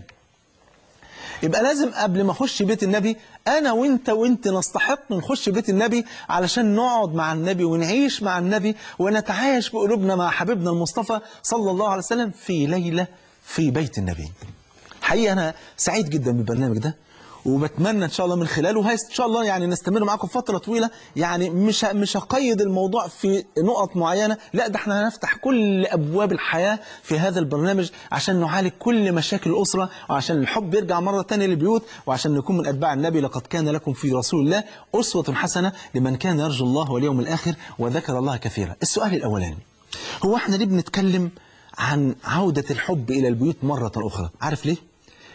يبقى لازم قبل ما أخش بيت النبي أنا وإنت نستحق نخش بيت النبي علشان نقعد مع النبي ونعيش مع النبي ونتعايش بقلوبنا مع حبيبنا المصطفى صلى الله عليه وسلم في ليلة في بيت النبي. حقيقة أنا سعيد جدا بالبرنامج ده وبتمنى إن شاء الله من خلاله إن شاء الله يعني نستمر معكم فترة طويلة. يعني مش هقيد الموضوع في نقط معينة، لا ده احنا هنفتح كل أبواب الحياة في هذا البرنامج عشان نعالج كل مشاكل الأسرة وعشان الحب يرجع مرة تانية للبيوت وعشان نكون من أتباع النبي. لقد كان لكم في رسول الله أسوة حسنة لمن كان يرجو الله واليوم الآخر وذكر الله كثيرا. السؤال الأولاني هو احنا ليه بنتكلم عن عودة الحب إلى البيوت مرة أخرى؟ عارف ليه؟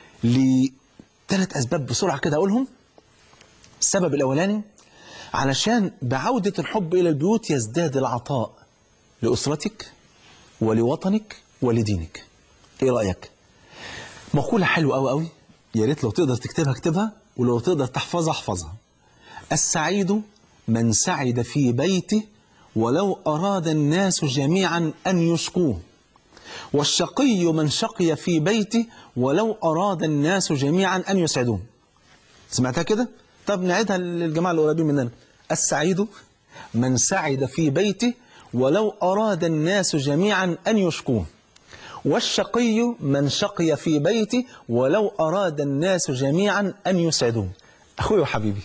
لثلاث أسباب بسرعة كده أقولهم. السبب الأولاني علشان بعودة الحب إلى البيوت يزداد العطاء لأسرتك ولوطنك ولدينك. إيه رأيك؟ مقولة حلوة أوي أوي، يا ريت لو تقدر تكتبها اكتبها ولو تقدر تحفظها احفظها. السعيد من سعد في بيته ولو أراد الناس جميعا أن يشقوه، والشقي من شقي في بيته ولو أراد الناس جميعا أن يسعدوه. سمعتها كده؟ طب نعيدها للجماعة القريبين مننا. السعيد من سعد في بيته ولو أراد الناس جميعا أن يشقوه، والشقي من شقي في بيته ولو أراد الناس جميعا أن يسعدوه. أخوي وحبيبي،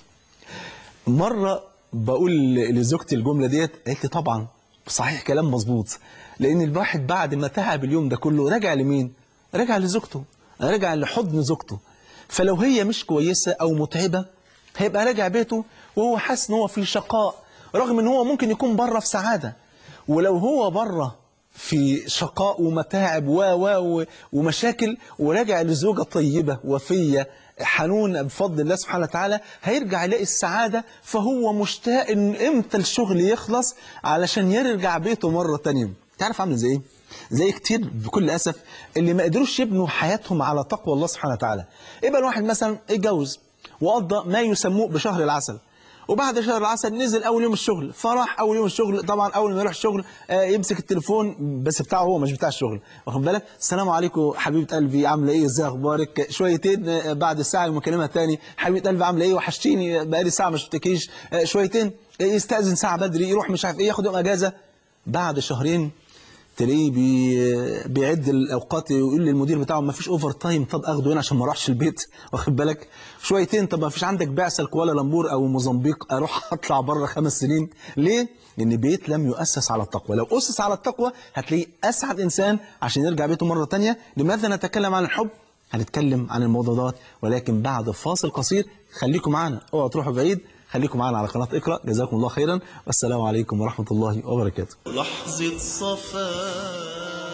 مرة بقول لزوجتي الجملة ديت قالت لي طبعا صحيح كلام مظبوط، لأن الواحد بعد ما تعب اليوم ده كله رجع لمين؟ رجع لزوجته، رجع لحضن زوجته. فلو هي مش كويسة أو متعبة هيبقى راجع بيته وهو حاسس إن هو في شقاء، رغم إن هو ممكن يكون بره في سعادة. ولو هو بره في شقاء ومتاعب ومشاكل وراجع لزوجة طيبة وفية حنون بفضل الله سبحانه وتعالى هيرجع يلاقي السعادة. فهو مشتاق إن إمتى الشغل يخلص علشان يرجع بيته مرة تانية. تعرف عامل زي إيه؟ زي كتير بكل أسف اللي ما قدروش يبنوا حياتهم على تقوى الله سبحانه وتعالى. يبقى الواحد مثلا اتجوز وقضى ما يسموه بشهر العسل، وبعد شهر العسل نزل أول يوم الشغل، فراح أول يوم الشغل طبعا أول ما يروح الشغل يمسك التليفون بس بتاعه هو مش بتاع الشغل، واخد بالك؟ السلام عليكم حبيبة قلبي عاملة إيه؟ إزاي أخبارك؟ شويتين بعد الساعة المكالمة تاني حبيبة قلبي عاملة إيه؟ وحشتيني بقالي ساعة ما شفتكيش. شويتين يستأذن ساعة بدري يروح مش عارف إيه ياخد يوم أجازة. بعد شهرين تلاقيه بيعد الاوقات ويقول للمدير بتاعه ما فيش اوفر تايم، طب اخده هنا عشان ما اروحش البيت، واخد بالك شويتين، طب ما فيش عندك بعثه لكوالالمبور او موزمبيق اروح اطلع بره 5 سنين ليه؟ لان بيت لم يؤسس على التقوى. لو اسس على التقوى هتلاقيه اسعد انسان عشان يرجع بيته مره ثانيه. لماذا نتكلم عن الحب؟ هنتكلم عن الموضوع ده ولكن بعد فاصل قصير. خليكم معانا، اوعوا تروحوا بعيد، خليكم معانا على قناه اقرا. جزاكم الله خيرا والسلام عليكم ورحمه الله وبركاته. لحظة صفاء.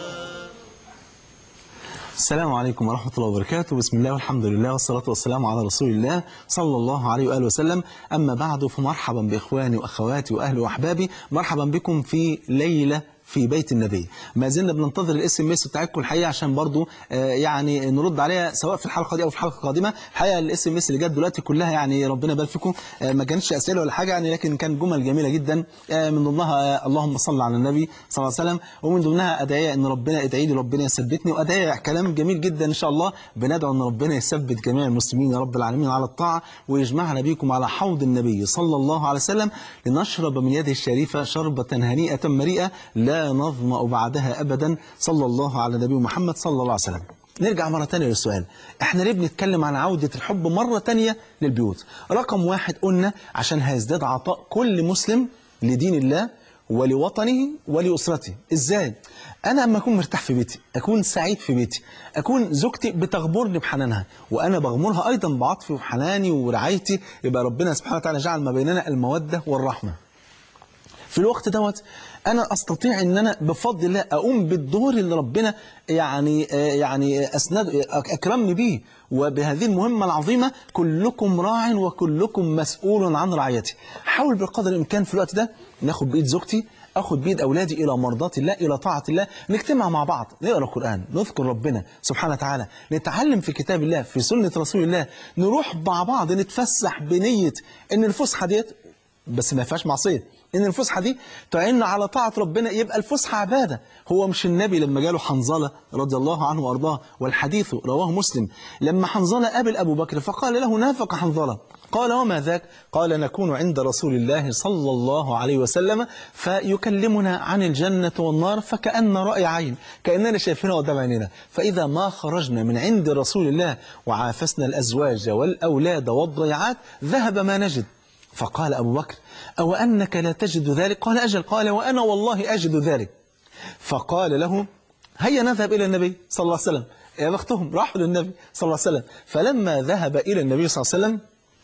السلام عليكم ورحمة الله وبركاته. بسم الله والحمد لله والصلاة والسلام على رسول الله صلى الله عليه وآله وسلم. أما بعد فمرحبا بإخواني وأخواتي وأهلي وأحبابي، مرحبا بكم في ليلة في بيت النبي. ما زلنا بننتظر الاس ام اس بتاعتكم الحقيقه عشان برضو يعني نرد عليها سواء في الحلقه دي او في الحلقه القادمه. الحقيقه الاس ام اس اللي جت دلوقتي كلها يعني ربنا يبارك فيكم ما كانتش اسئله ولا حاجه يعني، لكن كان جمل جميله جدا. من ضمنها اللهم صل على النبي صلى الله عليه وسلم، ومن ضمنها ادعيه ان ربنا ادعي لي ربنا يثبتني، وادعيه كلام جميل جدا ان شاء الله. بندعو ان ربنا يثبت جميع المسلمين يا رب العالمين على الطاعه، ويجمعنا بكم على حوض النبي صلى الله عليه وسلم لنشرب من يده الشريفه شربه هنيئه مريئه لا نظمأ بعدها أبدا، صلى الله على نبي محمد صلى الله عليه وسلم. نرجع مرة تانية للسؤال، احنا ليه بنتكلم عن عودة الحب مرة تانية للبيوت؟ رقم واحد قلنا عشان هيزداد عطاء كل مسلم لدين الله ولوطنه ولأسرته. ازاي؟ انا اما اكون مرتاح في بيتي، اكون سعيد في بيتي، اكون زوجتي بتغمرني بحنانها وانا بغمرها ايضا بعطفي وحناني ورعايتي، يبقى ربنا سبحانه وتعالى جعل ما بيننا المودة والرحمة. في الوقت دوت أنا أستطيع أن أنا بفضل الله أقوم بالدور اللي ربنا يعني أكرمني به، وبهذه المهمة العظيمة كلكم راع وكلكم مسؤول عن رعيته. حاول بقدر الإمكان في الوقت ده ناخد بإيد زوجتي، أخذ بإيد أولادي إلى مرضاة الله، إلى طاعة الله، نجتمع مع بعض، نقرأ القرآن، نذكر ربنا سبحانه وتعالى، نتعلم في كتاب الله، في سنة رسول الله، نروح مع بعض نتفسح بنية إن الفسحة ديت بس ما فيهاش معصية، إن الفسحة دي تعين على طاعة ربنا، يبقى الفسحة عبادة. هو مش النبي لما جاله حنظلة رضي الله عنه وأرضاه، والحديث رواه مسلم، لما حنظلة قابل أبو بكر فقال له نافق حنظلة، قال وما ذاك؟ قال نكون عند رسول الله صلى الله عليه وسلم فيكلمنا عن الجنة والنار فكأن رأي عين، كأننا شايفينها قدام عيننا، فإذا ما خرجنا من عند رسول الله وعافسنا الأزواج والأولاد والضيعات ذهب ما نجد. فقال أبو بكر أو أنك لا تجد ذلك؟ قال أجل. قال وأنا والله أجد ذلك. فقال له هيا نذهب إلى النبي صلى الله عليه وسلم. يا بختهم راحوا للنبي صلى الله عليه وسلم. فلما ذهب إلى النبي صلى الله عليه وسلم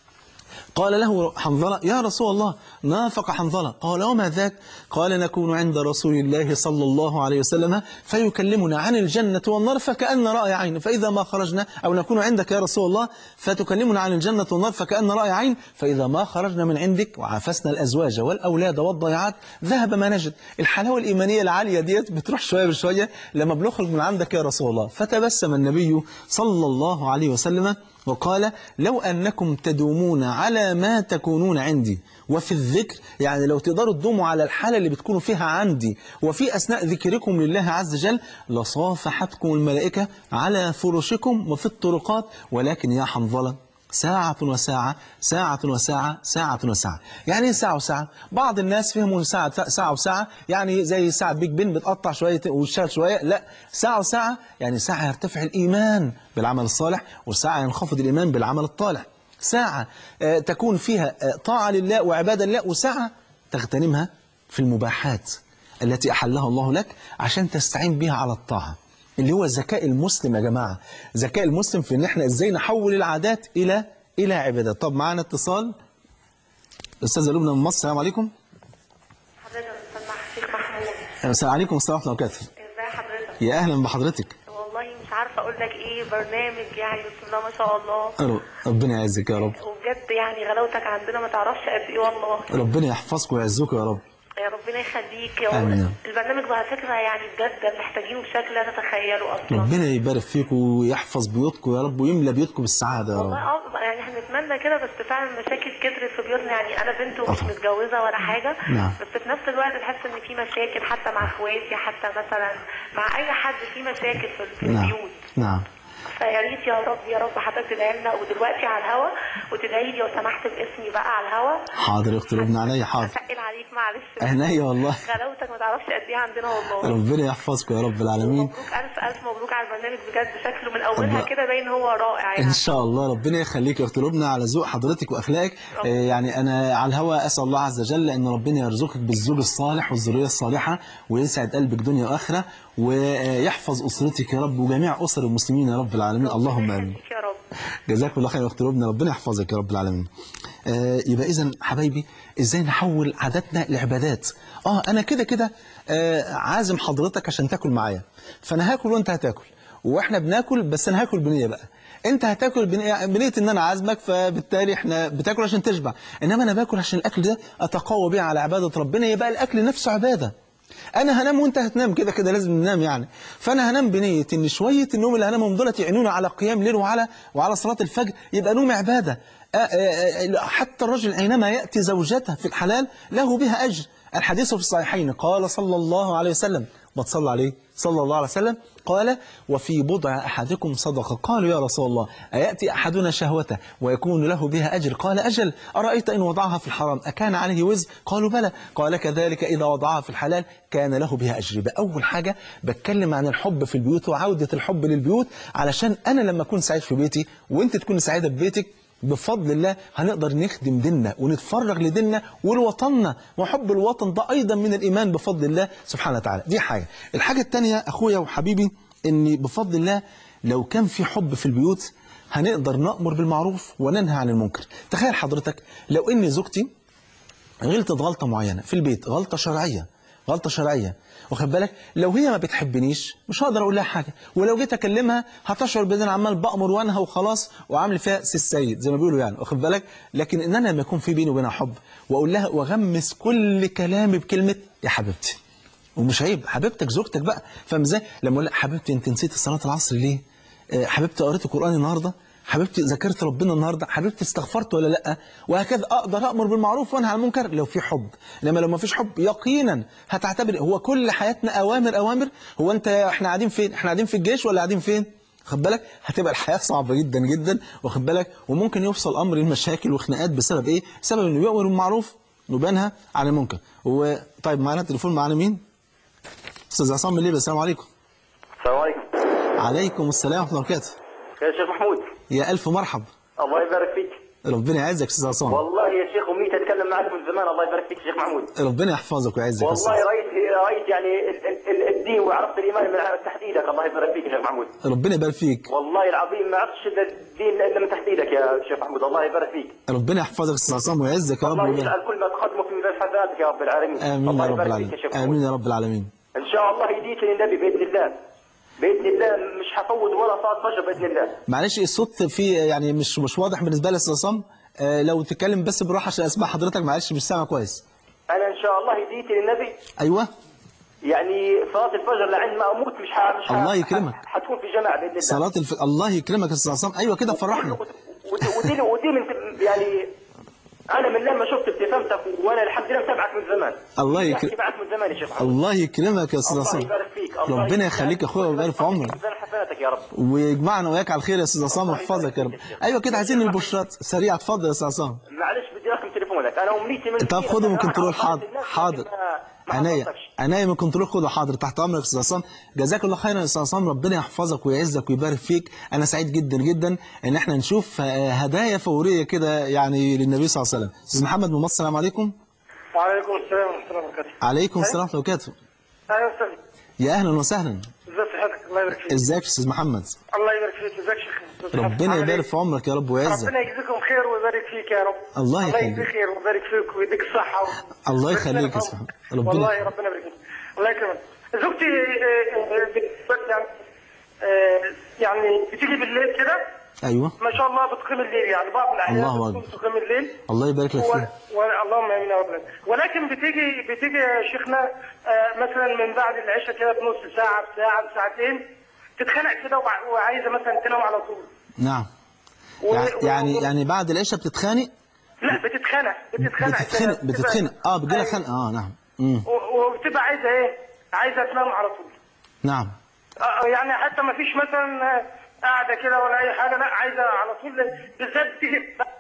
قال له حنظلة يا رسول الله نافق حنظلة. قال وما ذاك؟ قال نكون عند رسول الله صلى الله عليه وسلم فيكلمنا عن الجنة والنار فكأن رأي عين، فإذا ما خرجنا، أو نكون عندك يا رسول الله فتكلمنا عن الجنة والنار فكأن رأي عين، فإذا ما خرجنا من عندك وعافسنا الأزواج والأولاد والضيعات ذهب ما نجد. الحلاوة الإيمانية العالية ديت بتروح شوية بشوية لما بنخرج من عندك يا رسول الله. فتبسم النبي صلى الله عليه وسلم وقال لو أنكم تدومون على ما تكونون عندي وفي الذكر، يعني لو تقدروا تدوموا على الحالة اللي بتكونوا فيها عندي وفي أثناء ذكركم لله عز وجل لصافحتكم الملائكة على فرشكم وفي الطرقات، ولكن يا حنظلة ساعة وساعة ساعة وساعة ساعة وساعة. يعني ايه ساعة وساعة؟ بعض الناس فهموا ساعة وساعة يعني زي ساعة بيج بن بتقطع شوية وتشتغل شوية، لا، ساعة وساعة يعني ساعة يرتفع الإيمان بالعمل الصالح، وساعة ينخفض الإيمان بالعمل الطالح. ساعة تكون فيها طاعة لله وعبادة لله، وساعة تغتنمها في المباحات التي أحلها الله لك عشان تستعين بها على الطاعة، اللي هو ذكاء المسلم يا جماعة. ذكاء المسلم في ان احنا ازاي نحول العادات الى عبادات. طب معانا اتصال، استاذه لبنى من مصر. السلام عليكم. حضرتك بسمع الشيخ محمود. السلام عليكم ورحمه الله وبركاته. ازي حضرتك؟ يا اهلا بحضرتك. والله مش عارفه اقول لك ايه، برنامج يعني بسم الله ما شاء الله. ربنا يعزك يا رب. وبجد يعني غلاوتك عندنا ما تعرفش قد ايه والله. ربنا يحفظكم ويعزكم يا رب. يا ربنا يخليك يا آمين. البرنامج على فكره يعني بجد محتاجينه بشكل لا تتخيله اصلا. ربنا يبارك فيكم ويحفظ بيوتكم يا رب ويملى بيوتكم بالسعاده يا رب. والله يعني احنا نتمنى كده، بس فعلا المشاكل كترت في بيوتنا. يعني انا بنت ومش متجوزه ولا حاجه. نعم. بس في نفس الوقت بحس ان في مشاكل حتى مع اخواتي، حتى مثلا مع اي حد في مشاكل في البيوت. نعم. فيا ريت يا رب يا رب حضرتك تدعي لنا ودلوقتي على الهوا، وتدعي لي لو سمحت باسمي بقى على الهوا. حاضر يا اختي لبنى، عليا حاضر. هسأل عليك مع معلش. عينيا والله. غلاوتك ما تعرفش قد ايه عندنا والله. ربنا يحفظكم يا رب العالمين. مبروك الف الف مبروك على البرنامج بجد، شكله من اولها كده باين هو رائع يعني. ان شاء الله ربنا يخليك يا اخت لبنى على ذوق حضرتك واخلاقك. يعني انا على الهواء اسال الله عز وجل ان ربنا يرزقك بالزوج الصالح والذريه الصالحه ويسعد قلبك دنيا واخره ويحفظ اسرتك يا رب وجميع اسر المسلمين يا رب العالمين. اللهم امين. يا رب. جزاكم الله خير يا اخت لبنى، ربنا يحفظك يا رب العالمين. يبقى اذا حبايبي ازاي نحول عاداتنا لعبادات. انا كده كده عازم حضرتك عشان تاكل معايا، فانا هاكل وانت هتاكل واحنا بناكل، بس انا هاكل بنيه بقى. انت هتاكل بنيه ان انا عازمك، فبالتالي احنا بتاكل عشان تشبع، انما انا باكل عشان الاكل ده اتقوى بيه على عباده ربنا، يبقى الاكل نفسه عباده. انا هنام وانت هتنام، كده كده لازم ننام يعني، فانا هنام بنيه ان شويه النوم اللي هنامهم دولت يعينونا على قيام ليل وعلى صلاه الفجر، يبقى نوم عباده. حتى الرجل اينما ياتي زوجته في الحلال له بها اجر. الحديث في الصحيحين قال صلى الله عليه وسلم، ما تصلى عليه صلى الله عليه وسلم، قال وفي بضع أحدكم صدقة. قالوا يا رسول الله أيأتي أحدنا شهوته ويكون له بها أجر؟ قال أجل. أرأيت إن وضعها في الحرام أكان عليه وزر؟ قالوا بلى. قال كذلك إذا وضعها في الحلال كان له بها أجر. بأول حاجة بتكلم عن الحب في البيوت وعودة الحب للبيوت، علشان أنا لما أكون سعيد في بيتي وأنت تكون سعيدة في بيتك بفضل الله هنقدر نخدم ديننا ونتفرغ لديننا ولوطننا، وحب الوطن ده أيضا من الإيمان بفضل الله سبحانه وتعالى. دي حاجة. الحاجة التانية أخويا وحبيبي إن بفضل الله لو كان في حب في البيوت هنقدر نأمر بالمعروف وننهى عن المنكر. تخيل حضرتك لو إن زوجتي غلطت غلطة معينة في البيت، غلطة شرعية، واخد بالك، لو هي ما بتحبنيش مش هقدر اقول لها حاجه، ولو جيت اكلمها هتشعر بان انا عمال بامر وانهى وخلاص وعامل فيها سي السيد زي ما بيقولوا يعني، واخد بالك. لكن ان انا لما يكون في بيني وبينها حب واقول لها واغمس كل كلامي بكلمه يا حبيبتي، ومش عيب حبيبتك زوجتك بقى، فاهم ازاي؟ لما اقول لها حبيبتي انت نسيتي صلاه العصر ليه؟ حبيبتي قريت القران النهارده؟ حبيبتي ذكرت ربنا النهارده؟ حبيبتي استغفرت ولا لا؟ وهكذا اقدر امر بالمعروف وانهى عن المنكر لو في حب. انما لو ما فيش حب يقينا هتعتبر هو كل حياتنا اوامر. هو انت احنا قاعدين فين؟ احنا قاعدين في الجيش ولا قاعدين فين؟ واخد بالك، هتبقى الحياه صعبه جدا جدا، واخد بالك، وممكن يوصل امر المشاكل وخناقات بسبب ايه؟ بسبب انه يؤمر بالمعروف وبينهى عن المنكر. طيب معانا تليفون، معانا مين؟ استاذ عصام من ليبيا. السلام عليكم. السلام عليكم. عليكم السلام ورحمه الله وبركاته. يا شيخ محمود. يا الف مرحب. الله يبارك فيك. ربنا يعزك استاذ عصام. والله يا شيخ امنيت اتكلم معك من زمان. الله يبارك فيك يا شيخ محمود. ربنا يحفظك ويعزك. والله رايت يعني الدين وعرفت الايمان من تحت ايدك. الله يبارك فيك يا شيخ محمود. ربنا يبارك فيك. والله العظيم ما عرفتش الدين الا من تحت ايدك يا شيخ محمود. الله يبارك فيك. ربنا يحفظك استاذ عصام ويعزك يا رب. الله يجعل كل ما تقدمه في ميزان حسناتك يا رب العالمين. امين يا رب العالمين. امين يا رب العالمين. ان شاء الله يديك للنبي باذن الله. باذن الله مش هفوت ولا صلاه فجر باذن الله. معلش الصوت فيه يعني مش واضح بالنسبه لي يا استاذ عصام، لو تتكلم بس بالراحه عشان اسمع حضرتك، معلش مش سامع كويس. انا ان شاء الله هديتي للنبي. ايوه. يعني صلاه الفجر لعند ما اموت مش الله يكرمك. هتكون في جماعه باذن الله. الله يكرمك يا استاذ عصام. ايوه كده فرحنا. ودي من يعني انا من لما شفت ابتسامتك وانا الحمد لله متابعك من زمان. الله يكرمك. معك من زمان يا شيخ. الله يكرمك يا استاذ عصام. الله يبارك فيك. ربنا يخليك يا اخويا ويبارك في عمرك. حسناتك يا رب. ويجمعنا وياك على الخير يا استاذ عصام ويحفظك يا رب. ايوه كده عايزين البشرات سريعه. اتفضل يا استاذ عصام. معلش بدي رقم تليفونك. انا امنيتي من طب خده من كنترول. حاضر. عناية من كنترول. خده حاضر تحت امرك يا استاذ عصام. جزاك الله خيرا يا استاذ عصام. ربنا يحفظك ويعزك ويبارك فيك. انا سعيد جدا جدا ان احنا نشوف هدايا فوريه كده يعني للنبي صلى الله عليه وسلم. استاذ محمد من مصر. السلام عليكم. وعليكم السلام ورحمه الله وبركاته. عليكم السلام ورحمه الله وبركاته. اهلا وسهلا. يا اهلا وسهلا. ازي صحتك؟ الله يبارك فيك. ازيك يا استاذ محمد؟ الله يبارك فيك. ازيك يا شيخ؟ ربنا يبارك في عمرك يا رب ويعزك. ربنا يجزيكم خير ويبارك فيك يا رب. الله يخليك. الله يجزيك خير ويبارك فيك ويديك الصحه الله يخليك يا استاذ محمد. والله ربنا يبارك فيك. الله يكرمك. زوجتي يعني بتيجي بالليل كده. ايوه ما شاء الله بتقيم الليل، يعني بعض الاحيان بتقيم الليل. الله يبارك لك فيها. اللهم امين يا رب. ولكن بتيجي يا شيخنا مثلا من بعد العشاء كده بنص ساعه بساعه بساعتين تتخنق كده وعايزه مثلا تنام على طول. نعم. يعني بعد العشاء بتتخانق؟ لا بتتخنق بتجي لها خنقه. نعم. وبتبقى عايزه ايه؟ عايزه تنام على طول. نعم. يعني حتى ما فيش مثلا قاعده كده ولا اي حاجه، لا عايزه على طول. بالذات بتيجي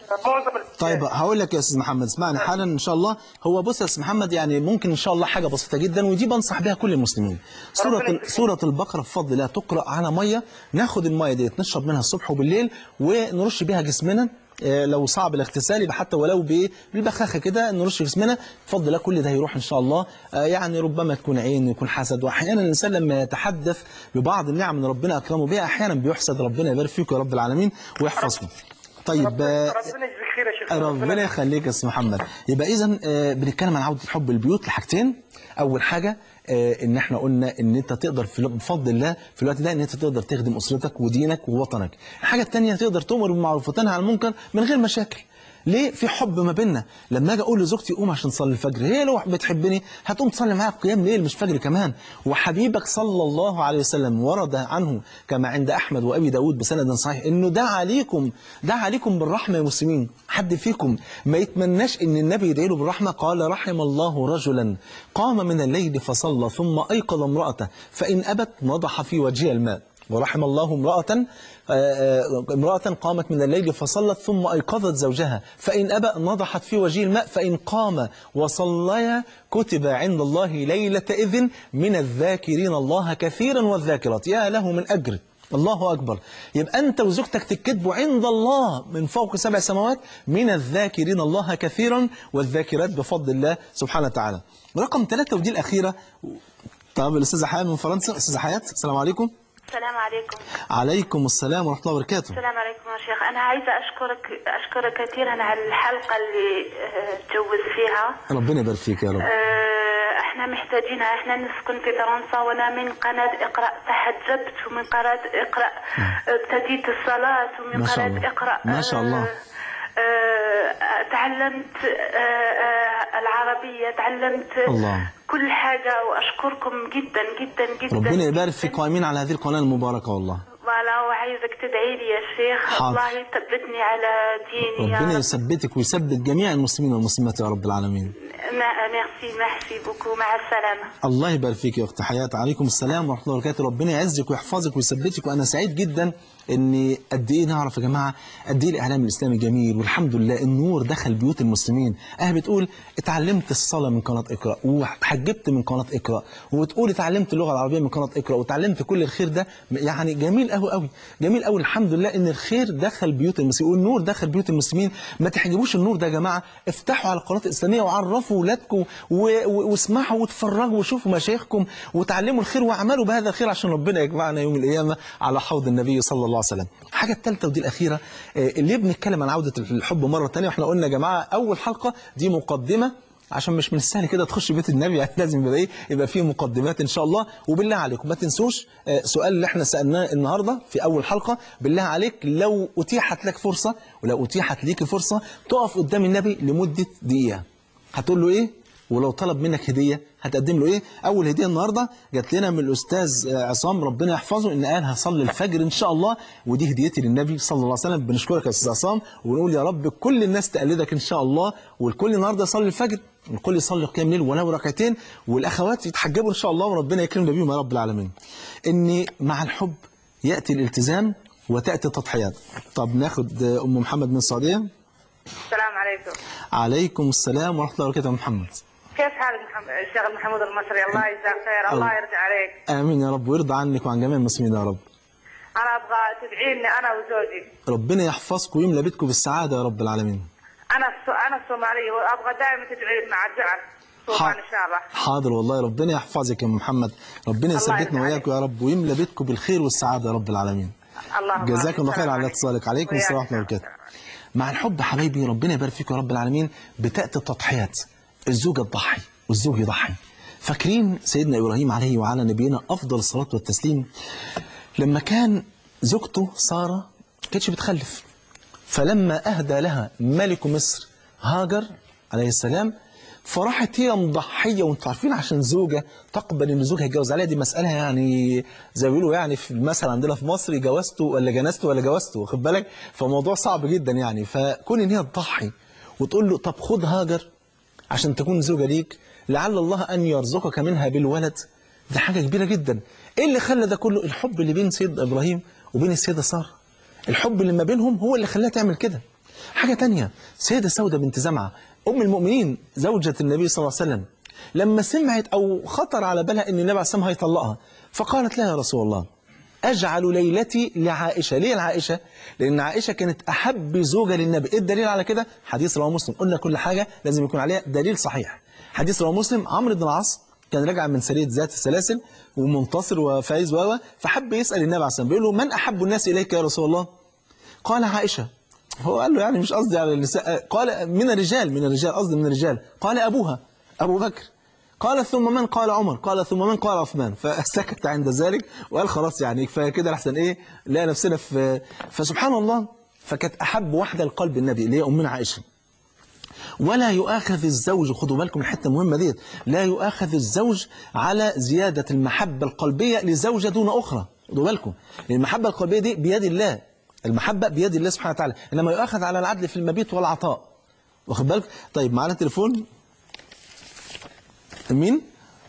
طيب هقول لك يا استاذ محمد، اسمعني حالا ان شاء الله. هو بص يا استاذ محمد، يعني ممكن ان شاء الله حاجه بسيطه جدا، ودي بنصح بها كل المسلمين. سوره البقره بفضل الله تقرا على ميه، ناخد الميه ديت نشرب منها الصبح وبالليل ونرش بيها جسمنا. لو صعب الاغتسال يبقى حتى ولو بالبخاخه كده نرش جسمنا بفضل الله، كل ده هيروح ان شاء الله. يعني ربما تكون عين، يكون حسد، واحيانا الانسان لما يتحدث ببعض النعم اللي ربنا اكرمه بها احيانا بيحسد. ربنا يبارك فيك يا رب العالمين ويحفظكم. طيب ربنا يجزيك خير يا شيخ. ربنا يخليك يا استاذ محمد. يبقى اذا بنتكلم عن عوده الحب البيوت لحاجتين. اول حاجه ان احنا قلنا ان انت تقدر بفضل الله في الوقت ده ان انت تقدر تخدم اسرتك ودينك ووطنك. الحاجه الثانيه تقدر تؤمر بالمعروف وتنهى عن المنكر من غير مشاكل. ليه؟ في حب ما بيننا. لما اجي اقول لزوجتي قوم عشان تصلي الفجر، هي لو بتحبني هتقوم تصلي معايا قيام ليل مش فجر كمان. وحبيبك صلى الله عليه وسلم ورد عنه كما عند احمد وابي داود بسند صحيح انه دعا عليكم بالرحمه يا مسلمين. حد فيكم ما يتمناش ان النبي يدعي له بالرحمه؟ قال رحم الله رجلا قام من الليل فصلى ثم ايقظ امراته فان ابت نضح في وجهها الماء. ورحم الله امرأة قامت من الليل فصلت ثم أيقظت زوجها فإن أبى نضحت في وجه الماء فإن قام وصليا كتب عند الله ليلة إذن من الذاكرين الله كثيرا والذاكرات يا له من أجر. الله أكبر. يبقى أنت وزوجتك تكتبوا عند الله من فوق 7 سماوات من الذاكرين الله كثيرا والذاكرات بفضل الله سبحانه وتعالى. رقم 3 ودي الأخيرة. طب الأستاذة حياة من فرنسا. أستاذة حياة السلام عليكم. السلام عليكم. عليكم السلام ورحمة الله وبركاته. السلام عليكم يا شيخ. أنا عايزة أشكرك كثيرا على الحلقة اللي تجوز فيها. ربنا يبارك فيك يا رب. احنا محتاجينها. احنا نسكن في فرنسا وانا من قناة اقرأ تحجبت ومن قناة اقرأ ابتديت الصلاة ومن قناة اقرأ ما شاء الله. تعلمت العربية، تعلمت الله. كل حاجة وأشكركم جدا جدا جدا. ربنا يبارك فيك قائمين على هذه القناة المباركة والله. والله وعايزك تدعي لي يا شيخ. حاضر. الله يثبتني على ديني. ربنا يثبتك ويثبت جميع المسلمين والمسلمات يا رب العالمين. ميرسي بوكو. مع السلامة. الله يبارك فيك يا أخت حياة. عليكم السلام ورحمة الله وبركاته. ربنا يعزك ويحفظك ويثبتك. وأنا سعيد جدا إن قد إيه نعرف يا جماعة قد إيه الإعلام الإسلامي جميل، والحمد لله النور دخل بيوت المسلمين. بتقول اتعلمت الصلاة من قناة اقرأ وحجبت من قناة اقرأ، وتقول اتعلمت اللغة العربية من قناة اقرأ وتعلمت كل الخير ده. يعني جميل قوي قوي، جميل قوي. الحمد لله إن الخير دخل بيوت المسلمين والنور دخل بيوت المسلمين. ما تحجبوش النور ده يا جماعة. افتحوا على القناة الإسلامية وعرفوا ولادكم واسمعوا واتفرجوا وشوفوا مشايخكم وتعلموا الخير واعملوا بهذا الخير عشان ربنا يجمعنا يوم القيامة على حوض النبي صلى الله عليه وسلم. الحاجة الثالثة ودي الأخيرة اللي بنتكلم عن عودة الحب مرة ثانية. واحنا قلنا يا جماعة أول حلقة دي مقدمة عشان مش من السهل كده تخش بيت النبي، يعني لازم يبقى فيه مقدمات إن شاء الله. وبالله عليكم ما تنسوش سؤال اللي احنا سألناه النهاردة في أول حلقة. بالله عليك لو أتيحت لك فرصة ولو أتيحت ليك فرصة تقف قدام النبي لمدة دقيقة هتقول له إيه؟ ولو طلب منك هدية هتقدم له إيه؟ أول هدية النهاردة جات لنا من الأستاذ عصام ربنا يحفظه، إن قال هصلي الفجر إن شاء الله، ودي هديتي للنبي صلى الله عليه وسلم. بنشكرك يا أستاذ عصام ونقول يا رب كل الناس تقلدك إن شاء الله، والكل النهاردة يصلي الفجر والكل يصلي قيام ليل ولو ركعتين، والأخوات يتحجبوا إن شاء الله وربنا يكرمنا بيهم يا رب العالمين. إن مع الحب يأتي الالتزام وتأتي التضحيات. طب ناخد أم محمد من السعودية. السلام عليكم. عليكم السلام ورحمة الله وبركاته. محمد كيف حالك الشيخ محمود المصري؟ الله يجزاك خير. الله يرضى عليك. آمين يا رب ويرضى عنك وعن جميع المسلمين يا رب. أنا أبغى تدعيني أنا وزوجي. ربنا يحفظكم ويملى بيتكم بالسعادة يا رب العالمين. أنا الصومالية وأبغى دائما تدعي مع الدعاء صومان إن شاء الله. حاضر والله. ربنا يحفظك يا محمد. ربنا يثبتنا وإياك يا رب ويملى بيتكم بالخير والسعادة يا رب العالمين. جزاكم الله خير على اتصالك. عليكم السلام ورحمة الله وبركاته. مع الحب حبايبي ربنا يبارك فيكم يا رب العالمين بتأتي التضحيات. الزوجة تضحي والزوج يضحي. فاكرين سيدنا إبراهيم عليه وعلى نبينا أفضل الصلاة والتسليم لما كان زوجته سارة كانتش بتخلف، فلما أهدى لها ملك مصر هاجر عليه السلام فراحت هي مضحية. وانتوا عارفين عشان زوجة تقبل ان زوجها يتجوز عليها دي مسألة يعني زي ما بيقولوا يعني في المثل عندنا في مصر جوزته ولا جنسته ولا جوزته، واخد بالك؟ فموضوع صعب جدا يعني. فكون ان هي تضحي وتقول له طب خد هاجر عشان تكون زوجة ليك لعل الله أن يرزقك منها بالولد، دي حاجة كبيرة جدا. إيه اللي خلى ده كله؟ الحب اللي بين سيد إبراهيم وبين السيدة سارة. الحب اللي ما بينهم هو اللي خلاها تعمل كده. حاجة تانية، سيدة سودة بنت زمعة أم المؤمنين زوجة النبي صلى الله عليه وسلم، لما سمعت أو خطر على بالها أن النبي عليه الصلاة والسلام هيطلقها، فقالت لها يا رسول الله أجعل ليلتي لعائشة. ليه لعائشة؟ لأن عائشة كانت أحب زوجة للنبي. إيه الدليل على كده؟ حديث رواه مسلم. قلنا كل حاجة لازم يكون عليها دليل صحيح. حديث رواه مسلم، عمرو بن العاص كان راجع من سرية ذات السلاسل ومنتصر وفايز فحب يسأل النبي عليه الصلاة والسلام، بيقول له من أحب الناس إليك يا رسول الله؟ قال عائشة. هو قال له يعني مش قصدي على النساء، قال من الرجال قصدي من الرجال. قال أبوها أبو بكر. قال ثم من؟ قال عمر. قال ثم من؟ قال عثمان. فسكت عند ذلك وقال خلاص يعني كفايه كده لحسن ايه لا نفسنا في. فسبحان الله، فكانت احب واحده لقلب النبي اللي هي امنا عائشه. ولا يؤاخذ الزوج، خدوا بالكم الحته المهمه ديت، لا يؤاخذ الزوج على زياده المحبه القلبيه لزوجه دون اخرى. خدوا بالكم، لان المحبه القلبيه دي بيد الله، المحبه بيد الله سبحانه وتعالى، انما يؤاخذ على العدل في المبيت والعطاء. واخد بالك؟ طيب معانا تليفون. مين؟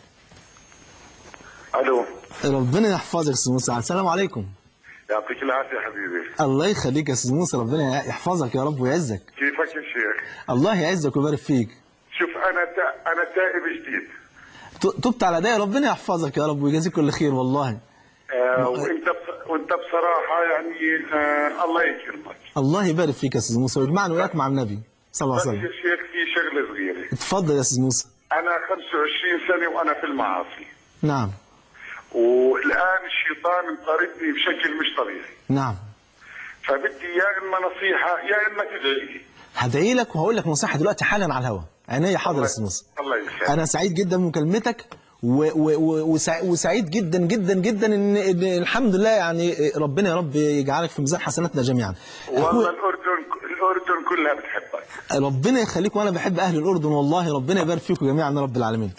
الو. ربنا يحفظك يا استاذ موسى. السلام عليكم. يعطيك العافيه حبيبي. الله يخليك يا استاذ موسى، ربنا يحفظك يا رب ويعزك. كيفك يا شيخ؟ الله يعزك ويبارك فيك. شوف انا تائب جديد. تبت على ده، ربنا يحفظك يا رب ويجازيك كل خير والله. وانت بصراحه يعني الله يكرمك. الله يبارك فيك يا استاذ موسى ويجمعنا وياك مع النبي صلى الله عليه وسلم. يا شيخ في شغله صغيره. اتفضل يا استاذ موسى. انا 25 سنه وانا في المعاصي. نعم. والان الشيطان انطردني بشكل مش طبيعي. نعم. فبدي يا اما نصيحه يا اما تدعي لي. هدعي لك وهقول لك نصيحه دلوقتي حالا على الهواء. عينيا حاضر يا استاذ موسى. الله يسعدك. انا سعيد جدا بمكالمتك وسعيد جدا جدا جدا إن الحمد لله يعني ربنا يا رب يجعلك في ميزان حسناتنا جميعا. والله الأردن كلها بتحبك. ربنا يخليك، وانا بحب اهل الاردن والله، ربنا يبارك فيكم جميعا يا رب العالمين.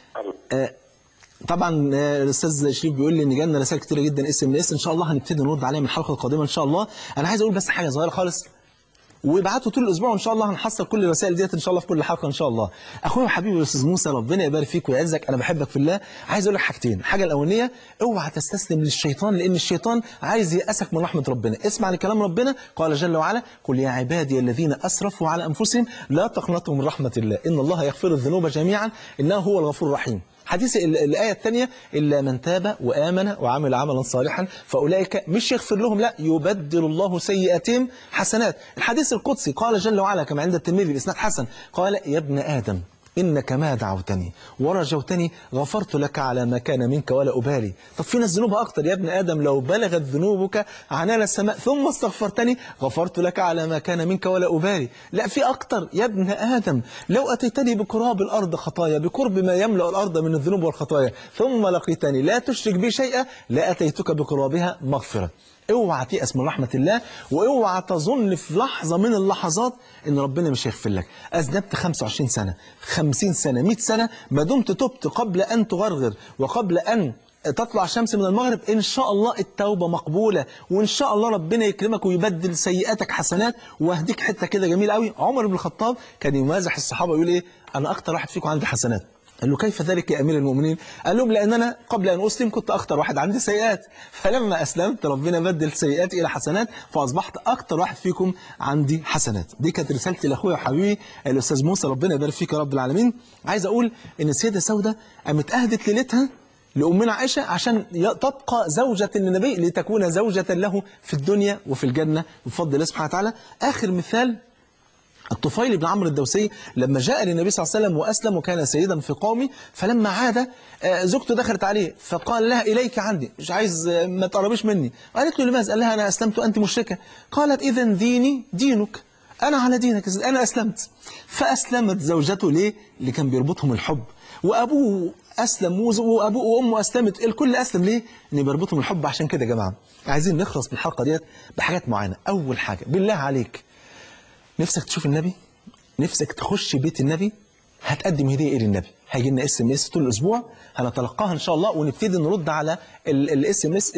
طبعا الاستاذ شريف بيقول لي ان جالنا رسائل كتيره جدا SMS، ان شاء الله هنبتدي نرد عليها من الحلقه القادمه ان شاء الله. انا عايز اقول بس حاجه صغيره خالص، وابعتوا طول الاسبوع وان شاء الله هنحصل كل الرسائل ديت ان شاء الله في كل حلقه ان شاء الله. اخويا وحبيبي الاستاذ موسى، ربنا يبارك فيك ويعزك، انا بحبك في الله. عايز اقول لك حاجتين. الحاجه الاولانيه، اوعى تستسلم للشيطان، لان الشيطان عايز ييأسك من رحمه ربنا. اسمع لكلام ربنا، قال جل وعلا: قل يا عبادي الذين اسرفوا على انفسهم لا تقنطوا من رحمه الله ان الله يغفر الذنوب جميعا انه هو الغفور الرحيم. حديث الآية الثانية: إلا من تاب وآمن وعمل عملا صالحا فأولئك مش يغفر لهم، لا يبدل الله سيئاتهم حسنات. الحديث القدسي قال جل وعلا كما عند الترمذي بإسناد حسن، قال: يا ابن آدم إنك ما دعوتني ورجوتني غفرت لك على ما كان منك ولا أبالي. طب في ناس ذنوبها أكتر، يا ابن آدم لو بلغت ذنوبك عنان السماء ثم استغفرتني غفرت لك على ما كان منك ولا أبالي. لا في أكتر، يا ابن آدم لو أتيتني بقراب الأرض خطايا، بقرب ما يملأ الأرض من الذنوب والخطايا، ثم لقيتني لا تشرك بي شيئا لأتيتك بقرابها مغفرة. اوعى تيأس من رحمة الله، واوعى تظن في لحظة من اللحظات ان ربنا مش هيغفر لك. اذنبت 25 سنة 50 سنة 100 سنة، ما دمت تبت قبل ان تغرغر وقبل ان تطلع الشمس من المغرب، ان شاء الله التوبة مقبولة، وان شاء الله ربنا يكرمك ويبدل سيئاتك حسنات. واهديك حتة كده جميل قوي، عمر بن الخطاب كان يمازح الصحابة يقول ايه: انا اكتر واحد فيكم عندي حسنات. قال له: كيف ذلك يا أمير المؤمنين؟ قال لهم: لأن أنا قبل أن أسلم كنت أكتر واحد عندي سيئات، فلما أسلمت ربنا بدل سيئاتي إلى حسنات، فأصبحت أكتر واحد فيكم عندي حسنات. دي كانت رسالتي لأخويا وحبيبي الأستاذ موسى، ربنا يبارك فيك يا رب العالمين. عايز أقول إن السيدة سودة قامت أهدت ليلتها لأمنا عائشة عشان تبقى زوجة للنبي، لتكون زوجة له في الدنيا وفي الجنة بفضل الله سبحانه وتعالى. آخر مثال، الطفيل بن عمرو الدوسي لما جاء للنبي صلى الله عليه وسلم وأسلم وكان سيدا في قومه، فلما عاد زوجته دخلت عليه فقال لها: إليك عندي، مش عايز ما تقربيش مني. قالت له: لماذا؟ قال لها: أنا أسلمت وأنت مشركة. قالت: إذن ديني دينك، أنا على دينك، أنا أسلمت. فأسلمت زوجته. ليه؟ اللي كان بيربطهم الحب، وأبوه أسلم وأبوه وأمه أسلمت، الكل أسلم. ليه؟ إن بيربطهم الحب. عشان كده يا جماعة عايزين نخلص من الحلقة ديت بحاجات معينة. أول حاجة، بالله عليك نفسك تشوف النبي، نفسك تخش بيت النبي، هتقدم هديه ايه للنبي؟ هيجي لنا SMS طول الاسبوع هنتلقاها ان شاء الله، ونبتدي نرد على الSMS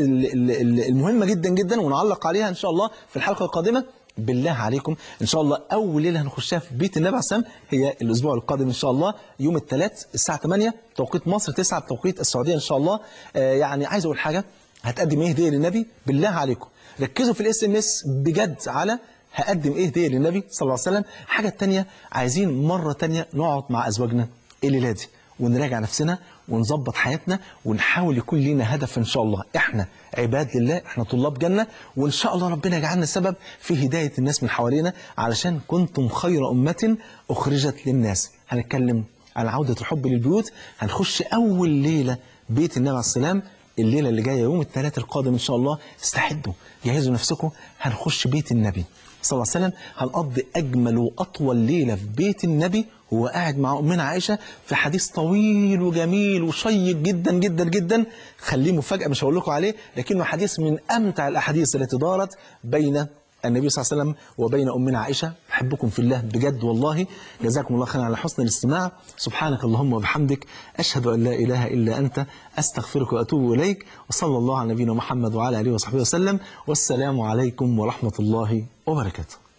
المهمه جدا جدا ونعلق عليها ان شاء الله في الحلقه القادمه. بالله عليكم ان شاء الله اول ليله هنخشها في بيت النبي عليه السلام هي الاسبوع القادم ان شاء الله، يوم الثلاث الساعه 8 توقيت مصر، 9 بتوقيت السعوديه ان شاء الله. يعني عايز اقول حاجه، هتقدم ايه هديه للنبي؟ بالله عليكم ركزوا في الSMS بجد على هقدم ايه هديه للنبي صلى الله عليه وسلم. الحاجه الثانيه عايزين مره ثانيه نقعد مع ازواجنا الليله دي ونراجع نفسنا ونظبط حياتنا ونحاول يكون لنا هدف ان شاء الله. احنا عباد لله، احنا طلاب جنه، وان شاء الله ربنا يجعلنا سبب في هدايه الناس من حوالينا، علشان كنتم خير امه اخرجت للناس. هنتكلم عن عوده الحب للبيوت. هنخش اول ليله بيت النبي عليه السلام الليله اللي جايه يوم الثلاث القادم ان شاء الله. استعدوا، جهزوا نفسكم، هنخش بيت النبي صلى الله عليه وسلم. هنقضي اجمل واطول ليله في بيت النبي وهو قاعد مع امنا عائشه في حديث طويل وجميل وشيق جدا جدا جدا. خليه مفاجاه، مش هقول لكم عليه، لكنه حديث من امتع الاحاديث التي دارت بين النبي صلى الله عليه وسلم وبين امنا عائشه. بحبكم في الله بجد والله. جزاكم الله خيرا على حسن الاستماع. سبحانك اللهم وبحمدك، اشهد ان لا اله الا انت، استغفرك واتوب اليك. وصلى الله على نبينا محمد وعلى اله وصحبه وسلم. والسلام عليكم ورحمه الله وبركاته.